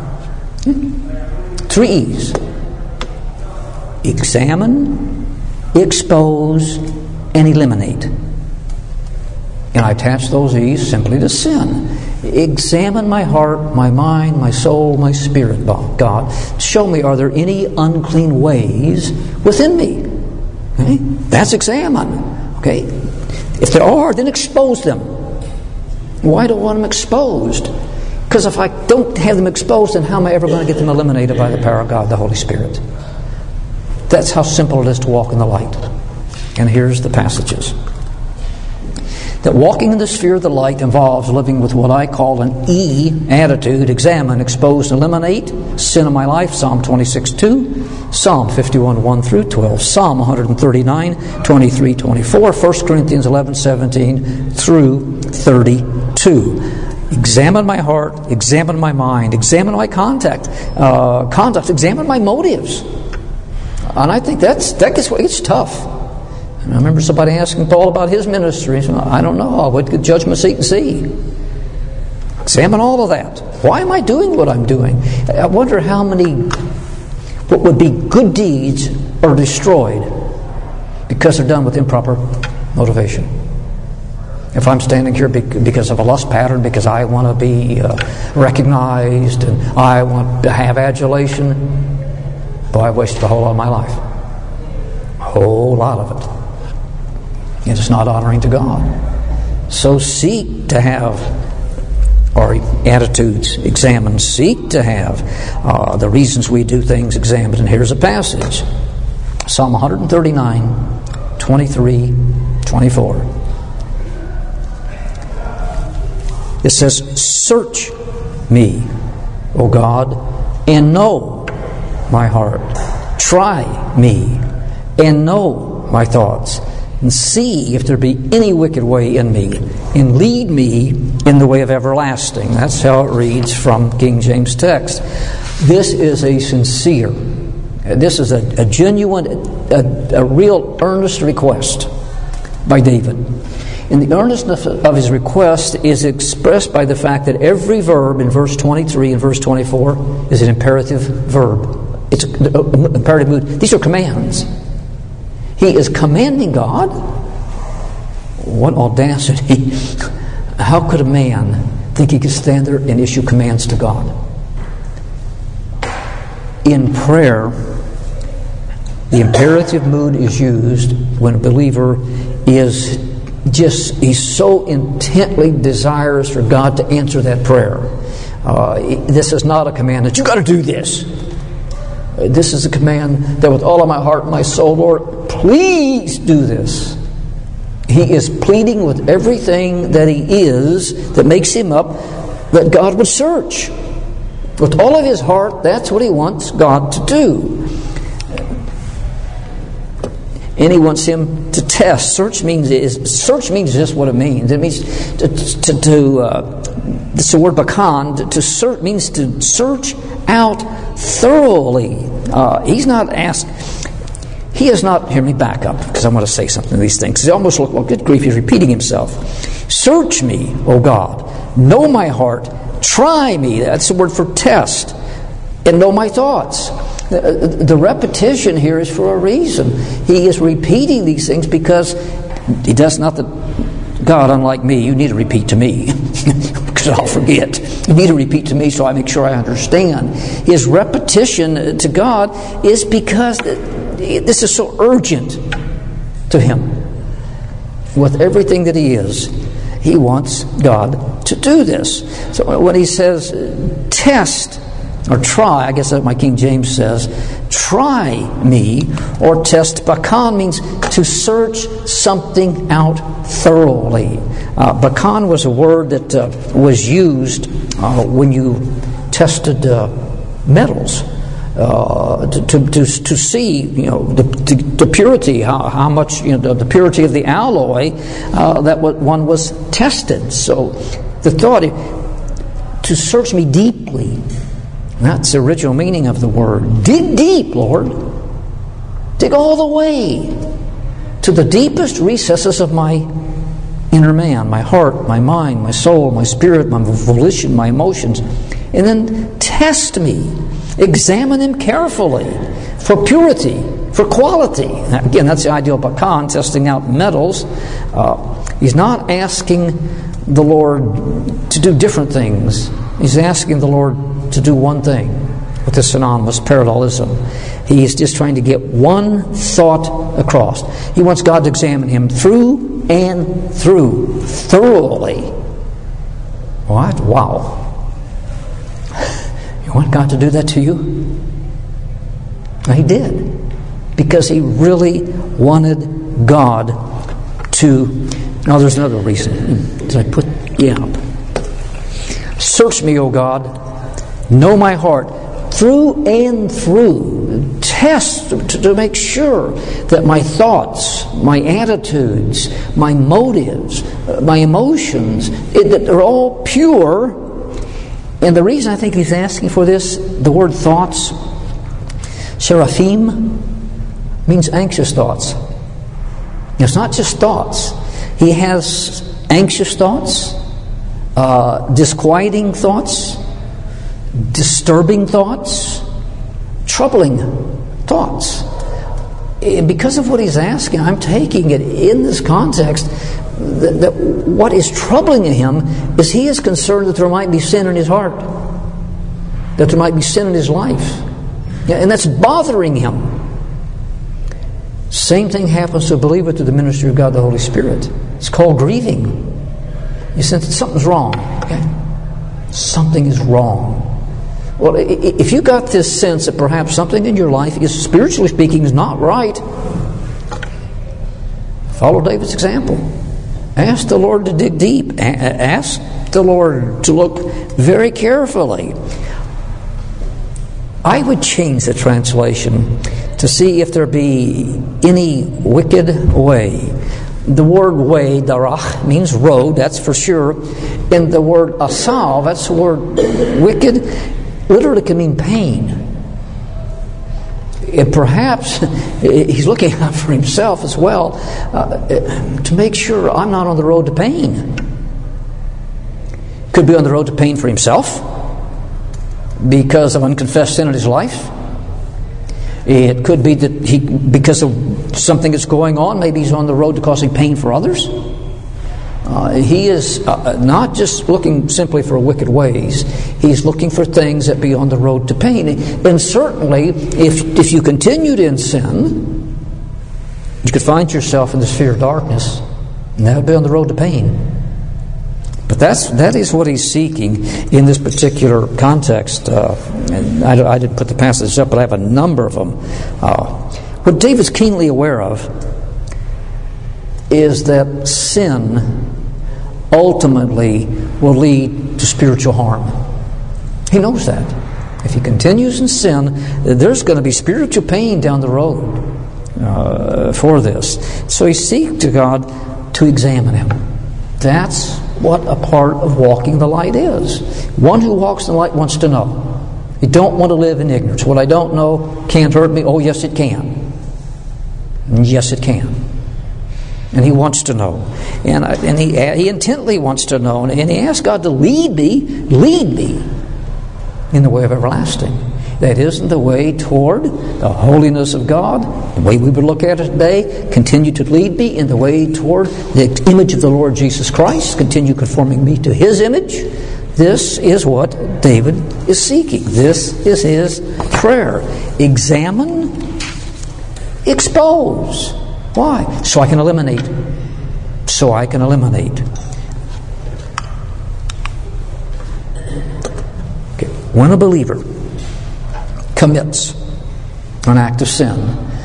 Three E's. Examine, expose, and eliminate. And I attach those E's simply to sin. Examine my heart, my mind, my soul, my spirit, God. Show me, are there any unclean ways within me? Okay? That's examine. Okay? If there are, then expose them. Why do I want them exposed? Because if I don't have them exposed, then how am I ever going to get them eliminated by the power of God, the Holy Spirit? That's how simple it is to walk in the light. And here's the passages. That walking in the sphere of the light involves living with what I call an E attitude: examine, expose, eliminate sin in my life. Psalm twenty-six two, Psalm fifty-one one through twelve, Psalm one thirty-nine twenty-three twenty-four, First Corinthians eleven seventeen through thirty-two. Examine my heart, examine my mind, examine my contact, uh, conduct, examine my motives. And I think that's that gets it's tough. I remember somebody asking Paul about his ministry. He said, I don't know. I went to the judgment seat and see. Examine all of that. Why am I doing what I'm doing? I wonder how many, what would be good deeds are destroyed because they're done with improper motivation. If I'm standing here because of a lust pattern, because I want to be uh, recognized and I want to have adulation, boy, I've wasted a whole lot of my life. A whole lot of it. It is not honoring to God. So seek to have our attitudes examined. Seek to have uh, the reasons we do things examined. And here's a passage. Psalm one thirty-nine, twenty-three, twenty-four. It says, "Search me, O God, and know my heart. Try me, and know my thoughts, and see if there be any wicked way in me, and lead me in the way of everlasting." That's how it reads from King James text. This is a sincere, this is a, a genuine, a, a real earnest request by David. And the earnestness of his request is expressed by the fact that every verb in verse twenty-three and verse twenty-four is an imperative verb. It's an imperative mood. These are commands. He is commanding God. What audacity. How could a man think he could stand there and issue commands to God? In prayer, the imperative mood is used when a believer is just, he's so intently desirous for God to answer that prayer. Uh, this is not a command that you got to do this. Uh, this is a command that with all of my heart and my soul, Lord, please do this. He is pleading with everything that he is that makes him up that God would search. With all of his heart, that's what he wants God to do. And he wants him to test. Search means is search means just what it means. It means to to, to uh, it's the word bakan. To, to search means to search out thoroughly. Uh, he's not asked. He is not. Hear me back up because I want to say something to these things. It almost look well. Good grief! He's repeating himself. Search me, O God. Know my heart. Try me. That's the word for test. And know my thoughts. The, the repetition here is for a reason. He is repeating these things because he does not that God, unlike me, you need to repeat to me because I'll forget. You need to repeat to me so I make sure I understand. His repetition to God is because this is so urgent to him. With everything that he is, he wants God to do this. So when he says test or try, I guess that's what my King James says, try me, or test. Bakan means to search something out thoroughly. Uh, bakan was a word that uh, was used uh, when you tested uh, metals. Uh, to, to to to see, you know, the, the, the purity, how, how much, you know, the, the purity of the alloy uh, that what one was tested. So the thought, to search me deeply. That's the original meaning of the word. Dig deep, Lord. Dig all the way to the deepest recesses of my inner man, my heart, my mind, my soul, my spirit, my volition, my emotions. And then test me. Examine them carefully for purity, for quality. Now, again, that's the ideal bakan, testing out metals. Uh, he's not asking the Lord to do different things. He's asking the Lord to do one thing with this synonymous parallelism. He is just trying to get one thought across. He wants God to examine him through and through, thoroughly. What? Wow. You want God to do that to you? He did. Because he really wanted God to... Now there's another reason. Did I put... Yeah. Search me, O God. Know my heart through and through. Test to, to make sure that my thoughts, my attitudes, my motives, uh, my emotions, it, that they're all pure. And the reason I think he's asking for this, the word thoughts, seraphim, means anxious thoughts. It's not just thoughts. He has anxious thoughts, uh, disquieting thoughts, disturbing thoughts, troubling thoughts. Because of what he's asking, I'm taking it in this context. that, that what is troubling him is he is concerned that there might be sin in his heart, that there might be sin in his life. Yeah, and that's bothering him. Same thing happens to a believer through the ministry of God the Holy Spirit. It's called grieving. You sense that something's wrong. Okay? Something is wrong. Well, if you got this sense that perhaps something in your life is, spiritually speaking, is not right, follow David's example. Ask the Lord to dig deep. Ask the Lord to look very carefully. I would change the translation to see if there be any wicked way. The word way, darach, means road, that's for sure. And the word asal, that's the word wicked, literally can mean pain. It perhaps he's looking out for himself as well, uh, to make sure I'm not on the road to pain. Could be on the road to pain for himself because of unconfessed sin in his life. It could be that he, because of something that's going on, maybe he's on the road to causing pain for others. Uh, he is uh, not just looking simply for wicked ways. He's looking for things that be on the road to pain. And certainly, if if you continued in sin, you could find yourself in the sphere of darkness, and that would be on the road to pain. But that's that is what he's seeking in this particular context. Uh, and I, I didn't put the passages up, but I have a number of them. Uh, what David's keenly aware of is that sin ultimately will lead to spiritual harm. He knows that. If he continues in sin, there's going to be spiritual pain down the road uh, for this. So he seeks to God to examine him. That's what a part of walking the light is. One who walks in the light wants to know. You don't want to live in ignorance. What I don't know can't hurt me. Oh, yes, it can. And yes, it can. And he wants to know. And, I, and he, he intently wants to know. And he asks God to lead me, lead me in the way of everlasting. That isn't the way toward the holiness of God. The way we would look at it today, continue to lead me in the way toward the image of the Lord Jesus Christ. Continue conforming me to His image. This is what David is seeking. This is his prayer. Examine, expose. Why? So I can eliminate. So I can eliminate. Okay. When a believer commits an act of sin,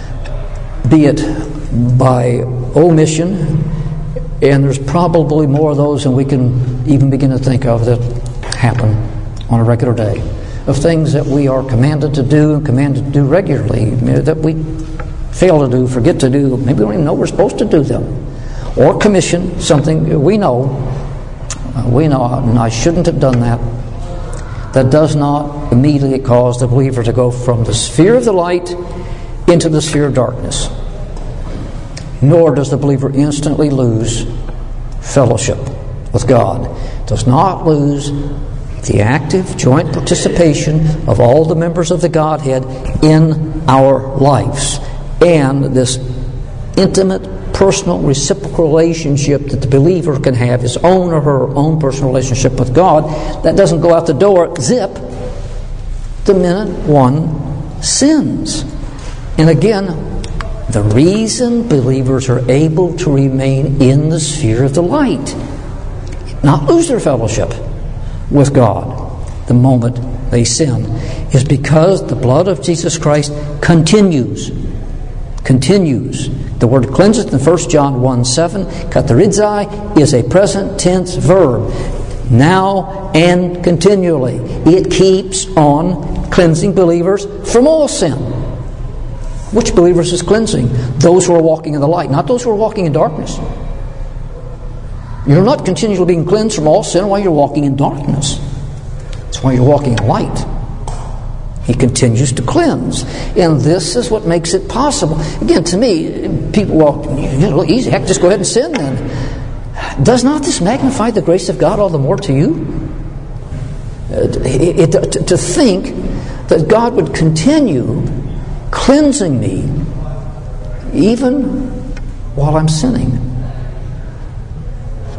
be it by omission, and there's probably more of those than we can even begin to think of that happen on a regular day, of things that we are commanded to do and commanded to do regularly, that we fail to do, forget to do, maybe we don't even know we're supposed to do them, or commission something we know, we know I shouldn't have done that. That does not immediately cause the believer to go from the sphere of the light into the sphere of darkness. Nor does the believer instantly lose fellowship with God. Does not lose the active joint participation of all the members of the Godhead in our lives. And this intimate, personal, reciprocal relationship that the believer can have, his own or her own personal relationship with God, that doesn't go out the door, zip, the minute one sins. And again, the reason believers are able to remain in the sphere of the light, not lose their fellowship with God the moment they sin, is because the blood of Jesus Christ continues. Continues. The word cleanseth in First John one seven, katarizai, is a present tense verb. Now and continually. It keeps on cleansing believers from all sin. Which believers is cleansing? Those who are walking in the light, not those who are walking in darkness. You're not continually being cleansed from all sin while you're walking in darkness. It's while you're walking in light. He continues to cleanse. And this is what makes it possible. Again, to me, people, well, you know, easy, heck, just go ahead and sin then. Does not this magnify the grace of God all the more to you? Uh, it, it, to, to think that God would continue cleansing me even while I'm sinning.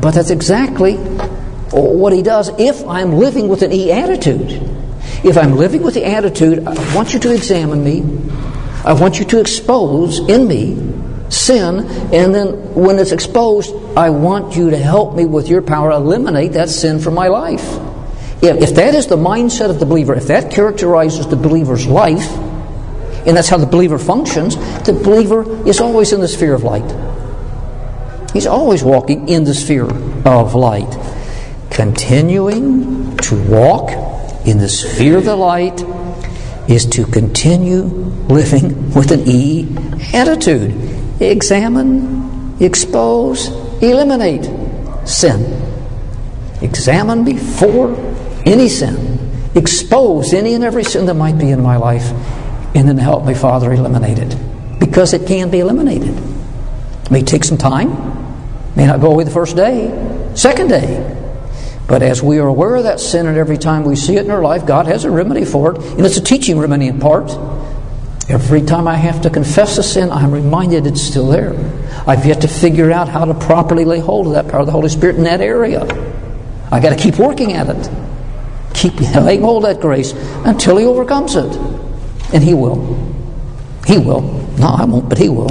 But that's exactly what he does if I'm living with an E attitude. If I'm living with the attitude, I want you to examine me. I want you to expose in me sin. And then when it's exposed, I want you to help me with your power eliminate that sin from my life. If, if that is the mindset of the believer, if that characterizes the believer's life, and that's how the believer functions, the believer is always in the sphere of light. He's always walking in the sphere of light. Continuing to walk in the sphere of the light is to continue living with an E attitude. Examine, expose, eliminate sin. Examine before any sin. Expose any and every sin that might be in my life. And then help me, Father, eliminate it. Because it can be eliminated. It may take some time. May not go away the first day, second day. But as we are aware of that sin, and every time we see it in our life, God has a remedy for it. And it's a teaching remedy in part. Every time I have to confess a sin, I'm reminded it's still there. I've yet to figure out how to properly lay hold of that power of the Holy Spirit in that area. I've got to keep working at it. Keep laying hold of that grace until He overcomes it. And He will. He will. No, I won't, but He will.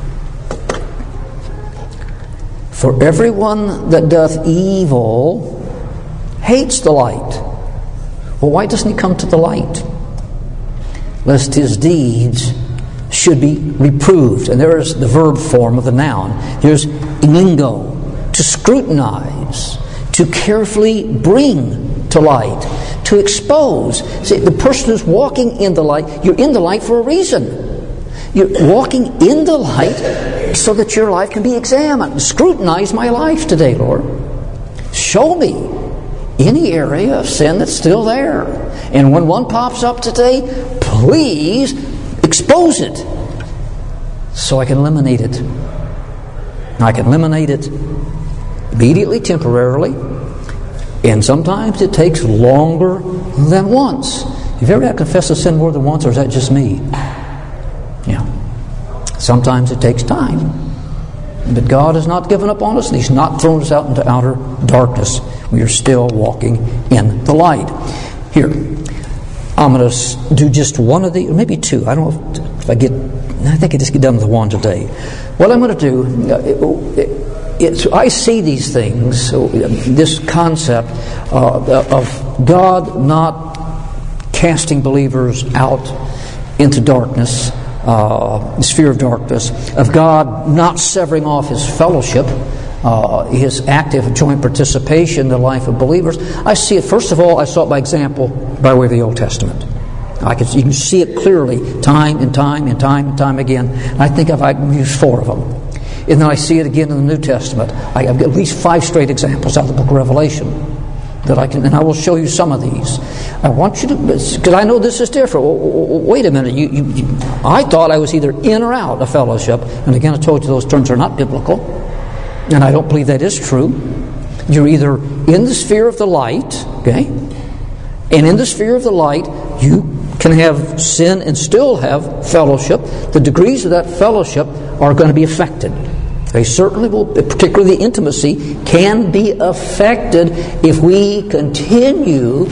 For everyone that doth evil hates the light. Well, why doesn't he come to the light? Lest his deeds should be reproved. And there is the verb form of the noun. There's iningo, to scrutinize, to carefully bring to light, to expose. See, the person who's walking in the light, you're in the light for a reason. You're walking in the light so that your life can be examined. Scrutinize my life today, Lord. Show me any area of sin that's still there. And when one pops up today, please expose it so I can eliminate it. I can eliminate it immediately, temporarily, and sometimes it takes longer than once. Have you ever had to confess a sin more than once, or is that just me? Yeah. Sometimes it takes time. But God has not given up on us, and He's not thrown us out into outer darkness. We are still walking in the light. Here, I'm going to do just one of the, or maybe two. I don't know if, if I get, I think I just get done with one today. What I'm going to do, it, it's, I see these things, this concept uh, of God not casting believers out into darkness, uh, the sphere of darkness, of God not severing off His fellowship, uh, His active joint participation in the life of believers. I see it, first of all, I saw it by example by way of the Old Testament. I can, you can see it clearly time and time and time and time again. And I think I've, I've used four of them. And then I see it again in the New Testament. I have at least five straight examples out of the book of Revelation that I can, and I will show you some of these. I want you to, because I know this is different. Wait a minute. You, you, you, I thought I was either in or out of fellowship. And again, I told you those terms are not biblical. And I don't believe that is true. You're either in the sphere of the light, okay? And in the sphere of the light, you can have sin and still have fellowship. The degrees of that fellowship are going to be affected. They certainly will, particularly the intimacy, can be affected if we continue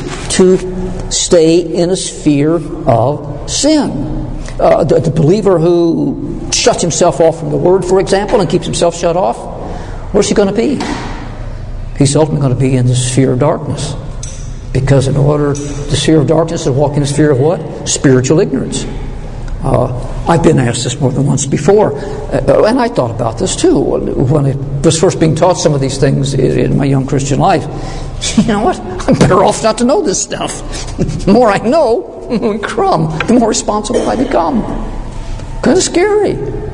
to stay in a sphere of sin. Uh, the, the believer who shuts himself off from the Word, for example, and keeps himself shut off, where's he going to be? He's ultimately going to be in the sphere of darkness. Because in order, the sphere of darkness is walking in the sphere of what? Spiritual ignorance. Uh, I've been asked this more than once before, uh, and I thought about this too when I was first being taught some of these things in my young Christian life. You know what? I'm better off not to know this stuff. The more I know, crumb, the more responsible I become. Kind of scary.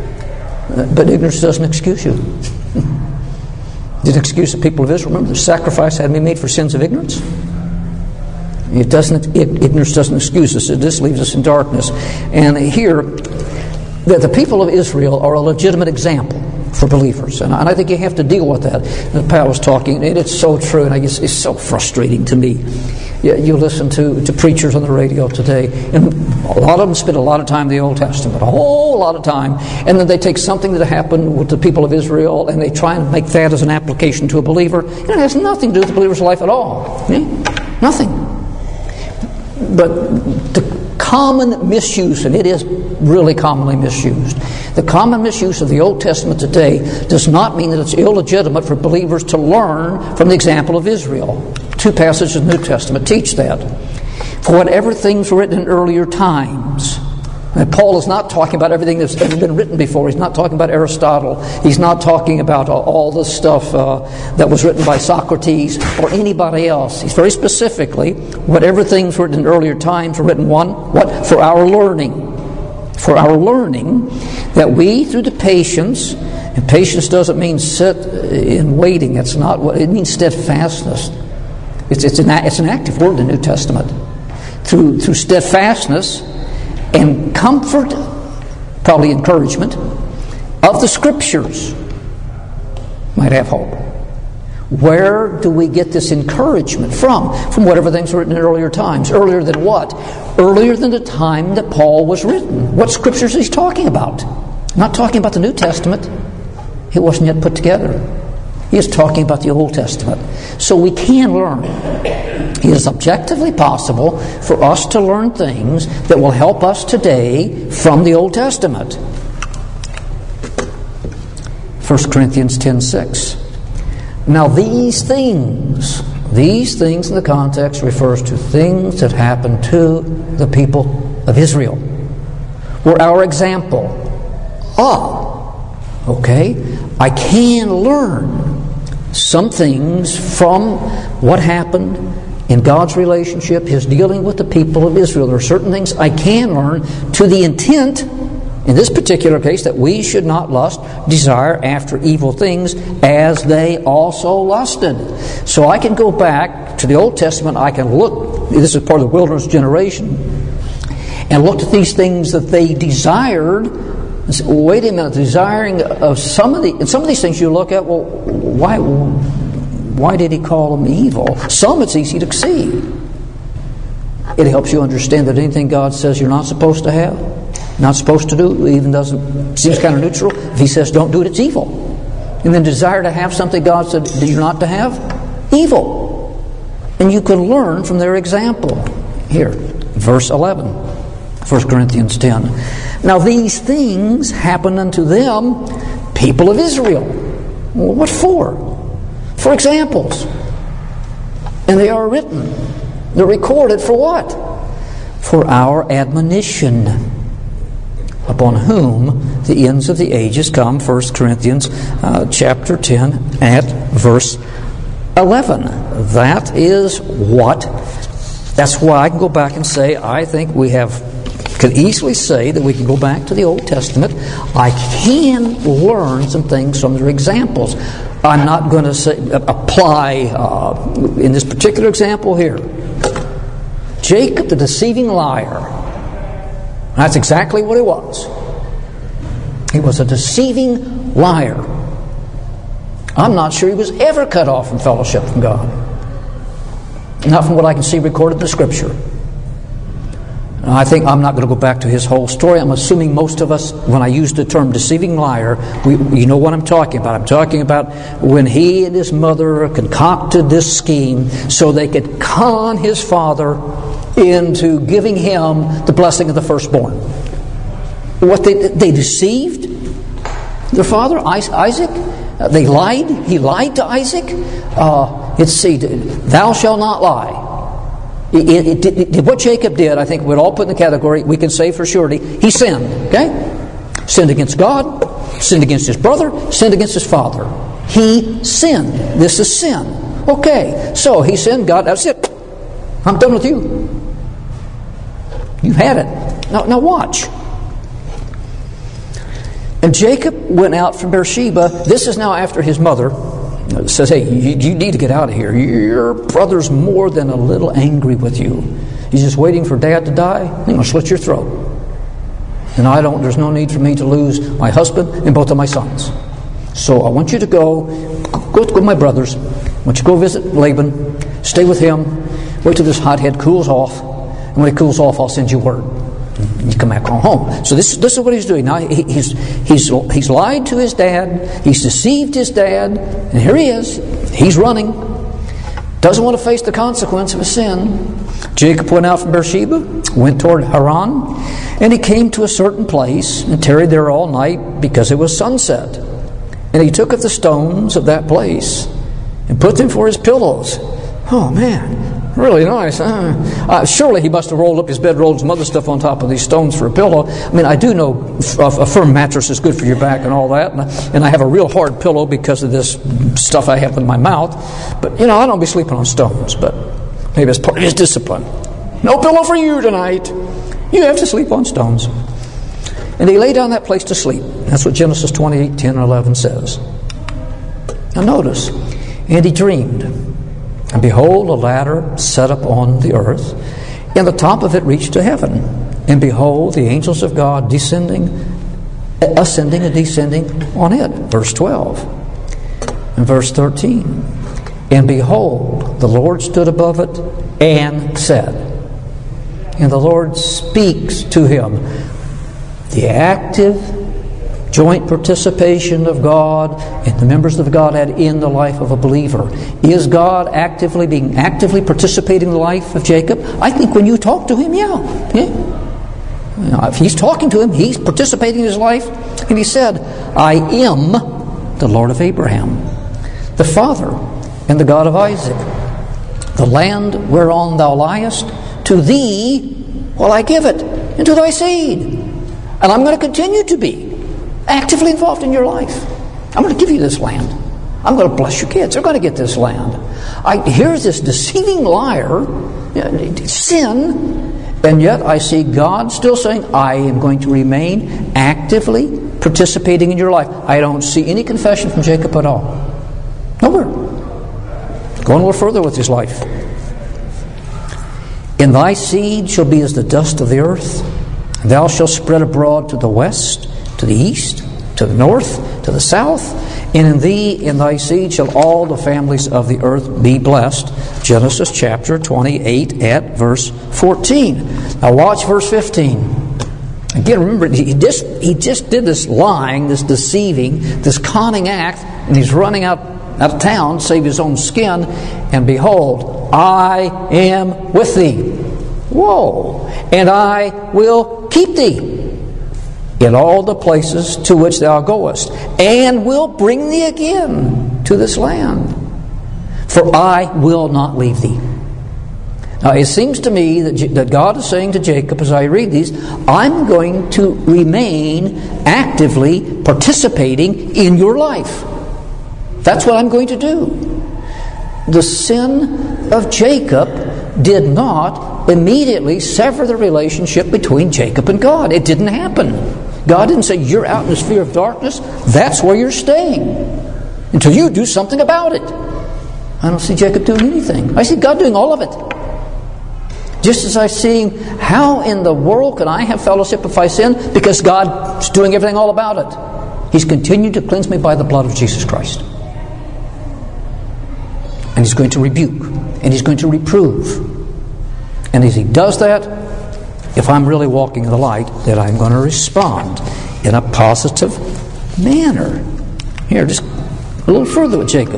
Uh, but ignorance doesn't excuse you. Did it excuse the people of Israel? Remember, the sacrifice had to be made for sins of ignorance. It doesn't. It, ignorance doesn't excuse us. It just leaves us in darkness. And here, that the people of Israel are a legitimate example. for believers. And I think you have to deal with that. And Pat was talking, and it's so true, and I guess it's so frustrating to me. You listen to, to preachers on the radio today, and a lot of them spend a lot of time in the Old Testament, a whole lot of time, and then they take something that happened with the people of Israel, and they try and make that as an application to a believer. And it has nothing to do with the believer's life at all. Okay? Nothing. But the common misuse, and it is really commonly misused, the common misuse of the Old Testament today does not mean that it's illegitimate for believers to learn from the example of Israel. Two passages of the New Testament teach that. For whatever things were written in earlier times. And Paul is not talking about everything that's ever been written before. He's not talking about Aristotle. He's not talking about all the stuff uh, that was written by Socrates or anybody else. He's very specifically, whatever things were written in earlier times were written, one, what? For our learning. For our learning, that we, through the patience, and patience doesn't mean sit in waiting. It's not what it means. Steadfastness. It's it's an it's an active word in the New Testament. Through through steadfastness and comfort, probably encouragement, of the Scriptures, might have hope. Where do we get this encouragement from? From whatever things were written in earlier times. Earlier than what? Earlier than the time that Paul was written. What Scriptures is he talking about? Not talking about the New Testament. It wasn't yet put together. He is talking about the Old Testament. So we can learn. It is objectively possible for us to learn things that will help us today from the Old Testament. First Corinthians ten six. Now these things, these things in the context refers to things that happened to the people of Israel, were our example. Ah, okay, I can learn some things from what happened in God's relationship, His dealing with the people of Israel. There are certain things I can learn to the intent, in this particular case, that we should not lust, desire after evil things as they also lusted. So I can go back to the Old Testament, I can look, this is part of the wilderness generation, and look at these things that they desired. And say, wait a minute, desiring of some of the, and some of these things you look at, well, why, why did He call them evil? Some it's easy to see. It helps you understand that anything God says you're not supposed to have, not supposed to do, even doesn't, seems kind of neutral. If He says don't do it, it's evil. And then desire to have something God said that you're not to have, evil. And you can learn from their example. Here, verse eleven, First Corinthians ten. Now these things happened unto them, people of Israel. Well, what for? For examples. And they are written. They're recorded for what? For our admonition, upon whom the ends of the ages come. First Corinthians uh, chapter ten at verse eleven. That is what, that's why I can go back and say, I think we have, can easily say that we can go back to the Old Testament. I can learn some things from their examples. I'm not going to say, apply, uh, in this particular example here, Jacob the deceiving liar. That's exactly what he was. He was a deceiving liar. I'm not sure he was ever cut off from fellowship from God. Not from what I can see recorded in the Scripture. I think I'm not going to go back to his whole story. I'm assuming most of us, when I use the term deceiving liar, we, you know what I'm talking about. I'm talking about when he and his mother concocted this scheme so they could con his father into giving him the blessing of the firstborn. What they they deceived their father, Isaac. They lied. He lied to Isaac. Uh, let's see. Thou shalt not lie. It, it, it, it, what Jacob did, I think we'd all put in the category, we can say for surety, he sinned. Okay? Sinned against God, sinned against his brother, sinned against his father. He sinned. This is sin. Okay, so he sinned, God, that's it. I'm done with you. You had it. Now, now watch. And Jacob went out from Beersheba. This is now after his mother says, hey, you, you need to get out of here. Your brother's more than a little angry with you. He's just waiting for Dad to die. I'm going to slit your throat. And I don't, there's no need for me to lose my husband and both of my sons. So I want you to go, go, go to my brothers. I want you to go visit Laban, stay with him, wait till this hothead cools off, and when it cools off, I'll send you word. And you come back on home. So this, this is what he's doing. Now he, he's, he's, he's lied to his dad, he's deceived his dad, and here he is. He's running. Doesn't want to face the consequence of his sin. Jacob went out from Beersheba, went toward Haran, and he came to a certain place and tarried there all night because it was sunset. And he took of the stones of that place and put them for his pillows. Oh man, really nice. Huh? Uh, surely he must have rolled up his bedroll and some other stuff on top of these stones for a pillow. I mean, I do know a, a firm mattress is good for your back and all that. And I, and I have a real hard pillow because of this stuff I have in my mouth. But, you know, I don't be sleeping on stones. But maybe it's part of his discipline. No pillow for you tonight. You have to sleep on stones. And he lay down that place to sleep. That's what Genesis twenty-eight, ten, and eleven says. Now notice, and he dreamed. And behold, a ladder set up on the earth, and the top of it reached to heaven. And behold, the angels of God descending, ascending and descending on it. Verse twelve. And verse thirteen. And behold, the Lord stood above it and said. And the Lord speaks to him. The active joint participation of God and the members of Godhead in the life of a believer. Is God actively being actively participating in the life of Jacob? I think when you talk to him, yeah. yeah. You know, if he's talking to him, he's participating in his life. And he said, I am the Lord of Abraham, the father and the God of Isaac. The land whereon thou liest, to thee will I give it, and to thy seed. And I'm going to continue to be actively involved in your life. I'm going to give you this land. I'm going to bless your kids. They're going to get this land. I here's this deceiving liar, sin, and yet I see God still saying, I am going to remain actively participating in your life. I don't see any confession from Jacob at all. Nowhere. Going a little further with his life. And thy seed shall be as the dust of the earth. Thou shalt spread abroad to the west, to the east, to the north, to the south. And in thee, in thy seed, shall all the families of the earth be blessed. Genesis chapter twenty-eight at verse fourteen. Now watch verse fifteen. Again, remember, he just, he just did this lying, this deceiving, this conning act, and he's running out, out of town, save his own skin. And behold, I am with thee. Whoa! And I will keep thee in all the places to which thou goest, and will bring thee again to this land. For I will not leave thee. Now it seems to me that, that God is saying to Jacob as I read these, I'm going to remain actively participating in your life. That's what I'm going to do. The sin of Jacob did not immediately sever the relationship between Jacob and God. It didn't happen. God didn't say, you're out in the sphere of darkness. That's where you're staying until you do something about it. I don't see Jacob doing anything. I see God doing all of it. Just as I see, how in the world can I have fellowship if I sin? Because God's doing everything all about it. He's continued to cleanse me by the blood of Jesus Christ. And He's going to rebuke. And He's going to reprove. And as He does that, if I'm really walking in the light, that I'm going to respond in a positive manner. Here, just a little further with Jacob.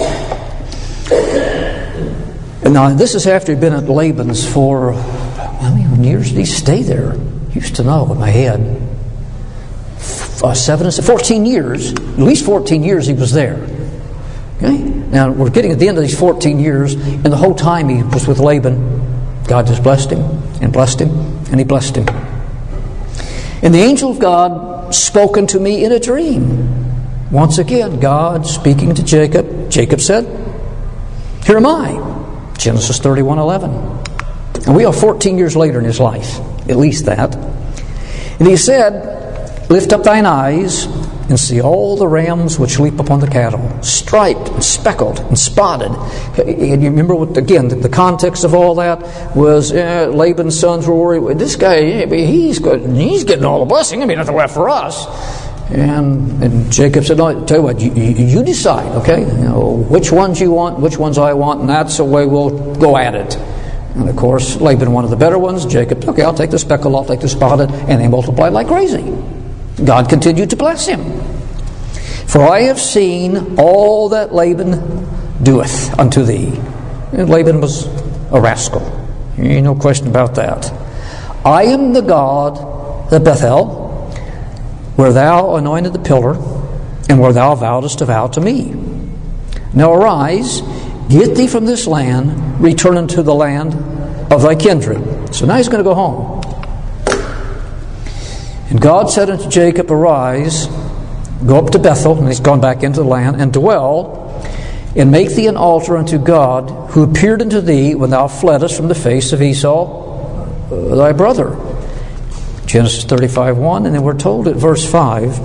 And now, this is after he'd been at Laban's for, how many years did he stay there? I used to know in my head. Uh, seven, fourteen years. At least fourteen years he was there. Okay? Now, we're getting at the end of these fourteen years, and the whole time he was with Laban, God just blessed him, and blessed him, and He blessed him. And the angel of God spoke unto me in a dream. Once again, God speaking to Jacob. Jacob said, here am I. Genesis thirty-one eleven. And we are fourteen years later in his life. At least that. And He said, lift up thine eyes and see all the rams which leap upon the cattle, striped and speckled and spotted. And you remember what, again, the, the context of all that was uh, Laban's sons were worried. This guy, he's good, he's getting all the blessing. I mean, nothing left for us. And, and Jacob said, no, tell you what, you, you decide, okay? You know, which ones you want, which ones I want, and that's the way we'll go at it. And of course, Laban wanted the better ones. Jacob, okay, I'll take the speckled, I'll take the spotted, and they multiplied like crazy. God continued to bless him. For I have seen all that Laban doeth unto thee. And Laban was a rascal. Ain't no question about that. I am the God of Bethel, where thou anointed the pillar, and where thou vowedest a vow to me. Now arise, get thee from this land, return unto the land of thy kindred. So now he's going to go home. And God said unto Jacob, arise, go up to Bethel, and he's gone back into the land, and dwell, and make thee an altar unto God, who appeared unto thee when thou fleddest from the face of Esau, uh, thy brother. Genesis thirty-five one, and then we're told at verse five,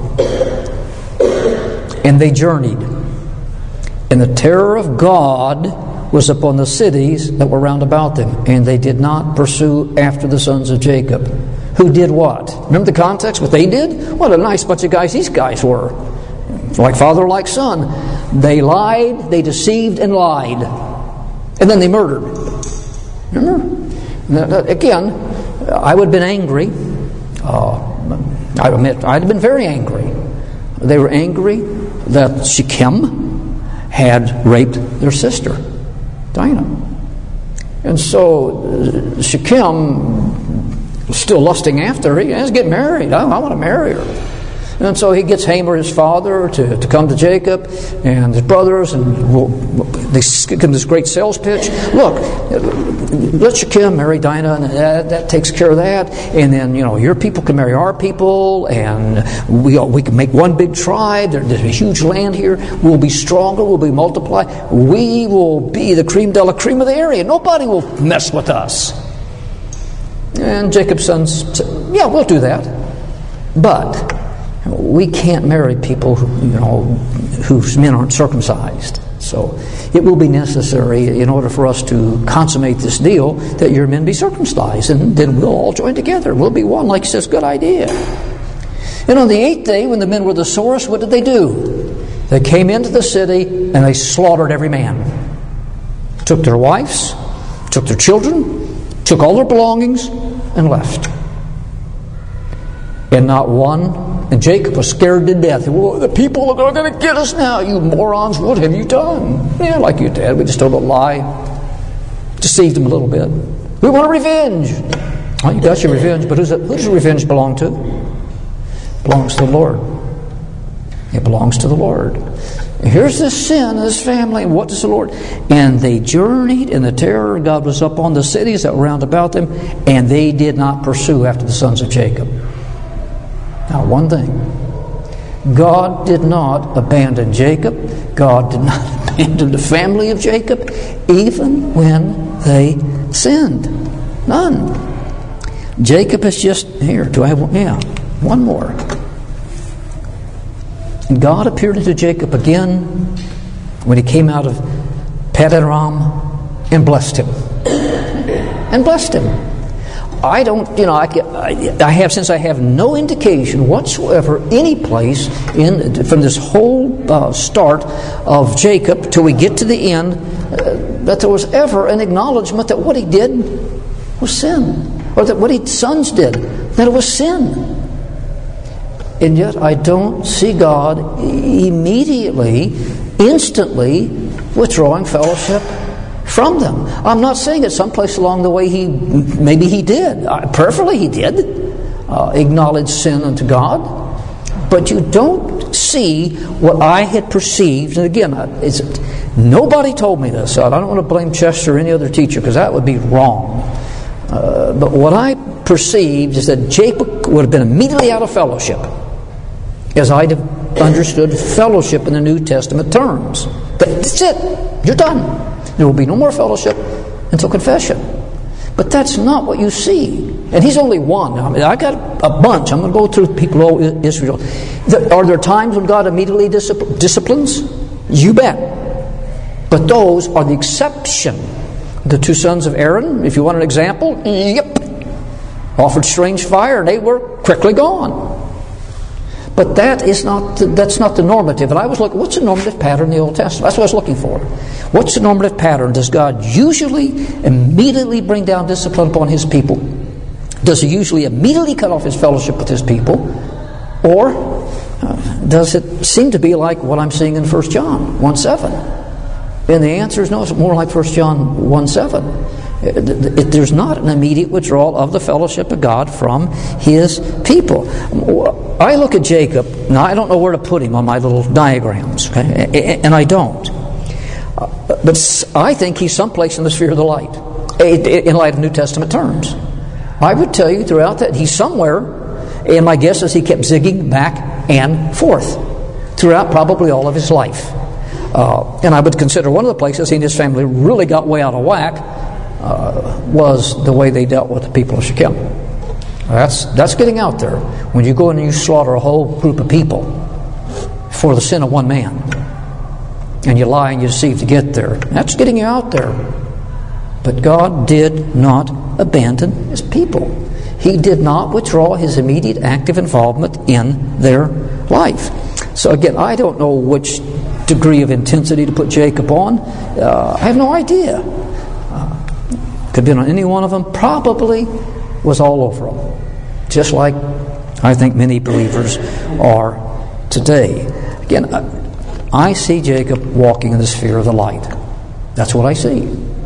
and they journeyed, and the terror of God was upon the cities that were round about them, and they did not pursue after the sons of Jacob. Who did what? Remember the context, what they did? What a nice bunch of guys these guys were. Like father, like son. They lied, they deceived, and lied. And then they murdered. Remember? Again, I would have been angry. Uh, I admit, I'd have been very angry. They were angry that Shechem had raped their sister, Dinah. And so uh, Shechem was still lusting after her. He has to get married. I, I want to marry her. And so he gets Hamor, his father, to, to come to Jacob and his brothers, and we'll, they give him this great sales pitch. Look, let Shechem marry Dinah, and that, that takes care of that. And then, you know, your people can marry our people, and we we can make one big tribe. There, there's a huge land here. We'll be stronger. We'll be multiplied. We will be the cream de la cream of the area. Nobody will mess with us. And Jacob's sons said, yeah, we'll do that. But we can't marry people who, you know, whose men aren't circumcised. So it will be necessary in order for us to consummate this deal that your men be circumcised, and then we'll all join together. We'll be one. Like he says, good idea. And on the eighth day, when the men were the sorest, what did they do? They came into the city and they slaughtered every man. Took their wives, took their children, took all their belongings, and left. And not one. And Jacob was scared to death. Well, the people are going to get us now. You morons, what have you done? Yeah, like you did. We just told a lie. Deceived them a little bit. We want a revenge. Well, you got your revenge, but who's it, who does your revenge belong to? It belongs to the Lord. It belongs to the Lord. Here's this sin of this family, and what does the Lord? And they journeyed, and the terror of God was upon the cities that were round about them, and they did not pursue after the sons of Jacob. Now, one thing. God did not abandon Jacob. God did not abandon the family of Jacob, even when they sinned. None. Jacob is just, here, do I have one? Yeah, one more. And God appeared unto Jacob again when he came out of Paddan-aram and blessed him. And blessed him. I don't, you know, I, I have, since I have no indication whatsoever any place in from this whole uh, start of Jacob till we get to the end uh, that there was ever an acknowledgement that what he did was sin, or that what his sons did, that it was sin. And yet I don't see God immediately, instantly withdrawing fellowship from them. I'm not saying that someplace along the way he maybe he did. Uh, perfectly he did uh, acknowledge sin unto God. But you don't see what I had perceived. And again, it's, nobody told me this. So I don't want to blame Chester or any other teacher, because that would be wrong. Uh, but what I perceived is that Jacob would have been immediately out of fellowship, as I'd have understood fellowship in the New Testament terms. But that's it. You're done. There will be no more fellowship until confession. But that's not what you see. And he's only one. I mean, I got a bunch. I'm going to go through people of Israel. Are there times when God immediately discipl- disciplines? You bet. But those are the exception. The two sons of Aaron, if you want an example, yep. Offered strange fire and they were quickly gone. But that is not the, that's not the normative. And I was looking, what's the normative pattern in the Old Testament? That's what I was looking for. What's the normative pattern? Does God usually immediately bring down discipline upon His people? Does He usually immediately cut off His fellowship with His people? Or uh, does it seem to be like what I'm seeing in First John one seven? And the answer is no, it's more like First John one seven. There's not an immediate withdrawal of the fellowship of God from His people. I look at Jacob, now I don't know where to put him on my little diagrams, okay? And I don't. But I think he's someplace in the sphere of the light, in light of New Testament terms. I would tell you throughout that he's somewhere, and my guess is he kept zigging back and forth throughout probably all of his life. Uh, and I would consider one of the places he and his family really got way out of whack Uh, was the way they dealt with the people of Shechem. That's that's getting out there. When you go in and you slaughter a whole group of people for the sin of one man, and you lie and you deceive to get there, that's getting you out there. But God did not abandon His people. He did not withdraw His immediate active involvement in their life. So again, I don't know which degree of intensity to put Jacob on. Uh, I have no idea. Could have been on any one of them. Probably was all over them. Just like I think many believers are today. Again, I see Jacob walking in the sphere of the light. That's what I see.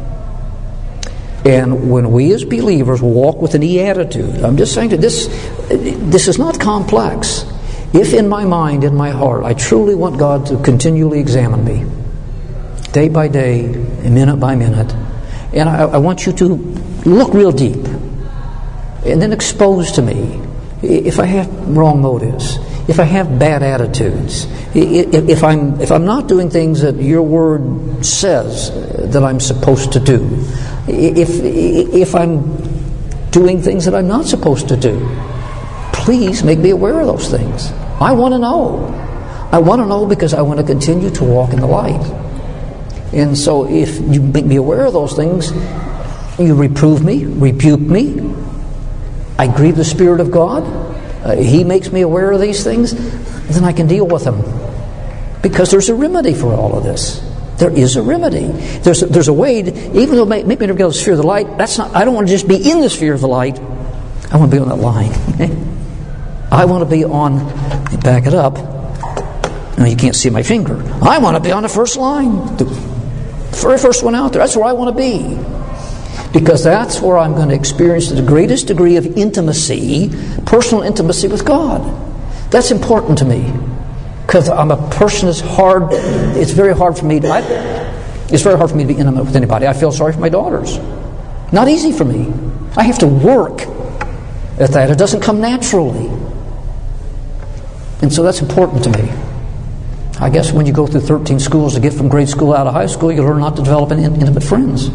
And when we as believers walk with an E attitude, I'm just saying that this, this is not complex. If in my mind, in my heart, I truly want God to continually examine me, day by day, minute by minute, and I, I want you to look real deep and then expose to me if I have wrong motives, if I have bad attitudes, if I'm if I'm not doing things that your word says that I'm supposed to do, if if I'm doing things that I'm not supposed to do, please make me aware of those things. I want to know. I want to know because I want to continue to walk in the light. And so if you make me aware of those things, you reprove me, rebuke me, I grieve the Spirit of God, uh, He makes me aware of these things, then I can deal with them. Because there's a remedy for all of this. There is a remedy. There's a, there's a way, to, even though maybe never go to the sphere of the light, that's not. I don't want to just be in the sphere of the light. I want to be on that line. I want to be on, back it up, now you can't see my finger. I want to be on the first line. The very first one out there. That's where I want to be. Because that's where I'm going to experience the greatest degree of intimacy, personal intimacy with God. That's important to me. Because I'm a person that's hard, it's very hard for me to, I, it's very hard for me to be intimate with anybody. I feel sorry for my daughters. Not easy for me. I have to work at that. It doesn't come naturally. And so that's important to me. I guess when you go through thirteen schools to get from grade school out of high school, you learn not to develop an intimate friends.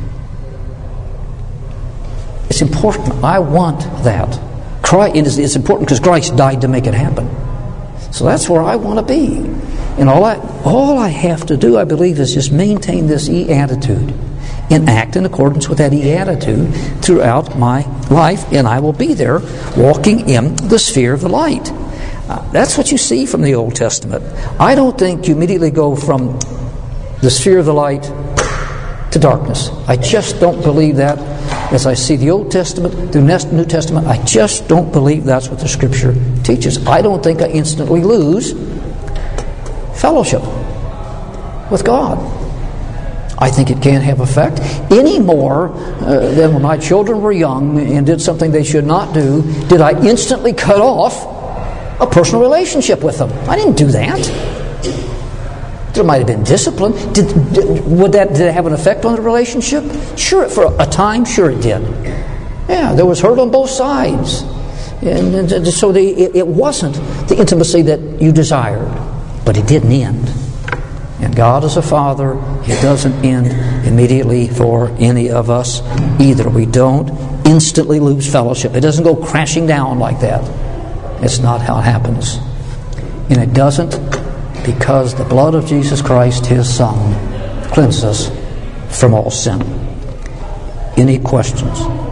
It's important. I want that. It's important because Christ died to make it happen. So that's where I want to be. And all I, all I have to do, I believe, is just maintain this E attitude and act in accordance with that E attitude throughout my life, and I will be there walking in the sphere of the light. Uh, that's what you see from the Old Testament. I don't think you immediately go from the sphere of the light to darkness. I just don't believe that. As I see the Old Testament, the New Testament, I just don't believe that's what the Scripture teaches. I don't think I instantly lose fellowship with God. I think it can have effect any more uh, than when my children were young and did something they should not do. Did I instantly cut off a personal relationship with them? I didn't do that. There might have been discipline. Did, did, would that, did it have an effect on the relationship? Sure, for a time, sure it did. Yeah, there was hurt on both sides. And, and so the, it, it wasn't the intimacy that you desired. But it didn't end. And God is a Father. It doesn't end immediately for any of us either. We don't instantly lose fellowship. It doesn't go crashing down like that. It's not how it happens. And it doesn't because the blood of Jesus Christ, His Son, cleanses us from all sin. Any questions?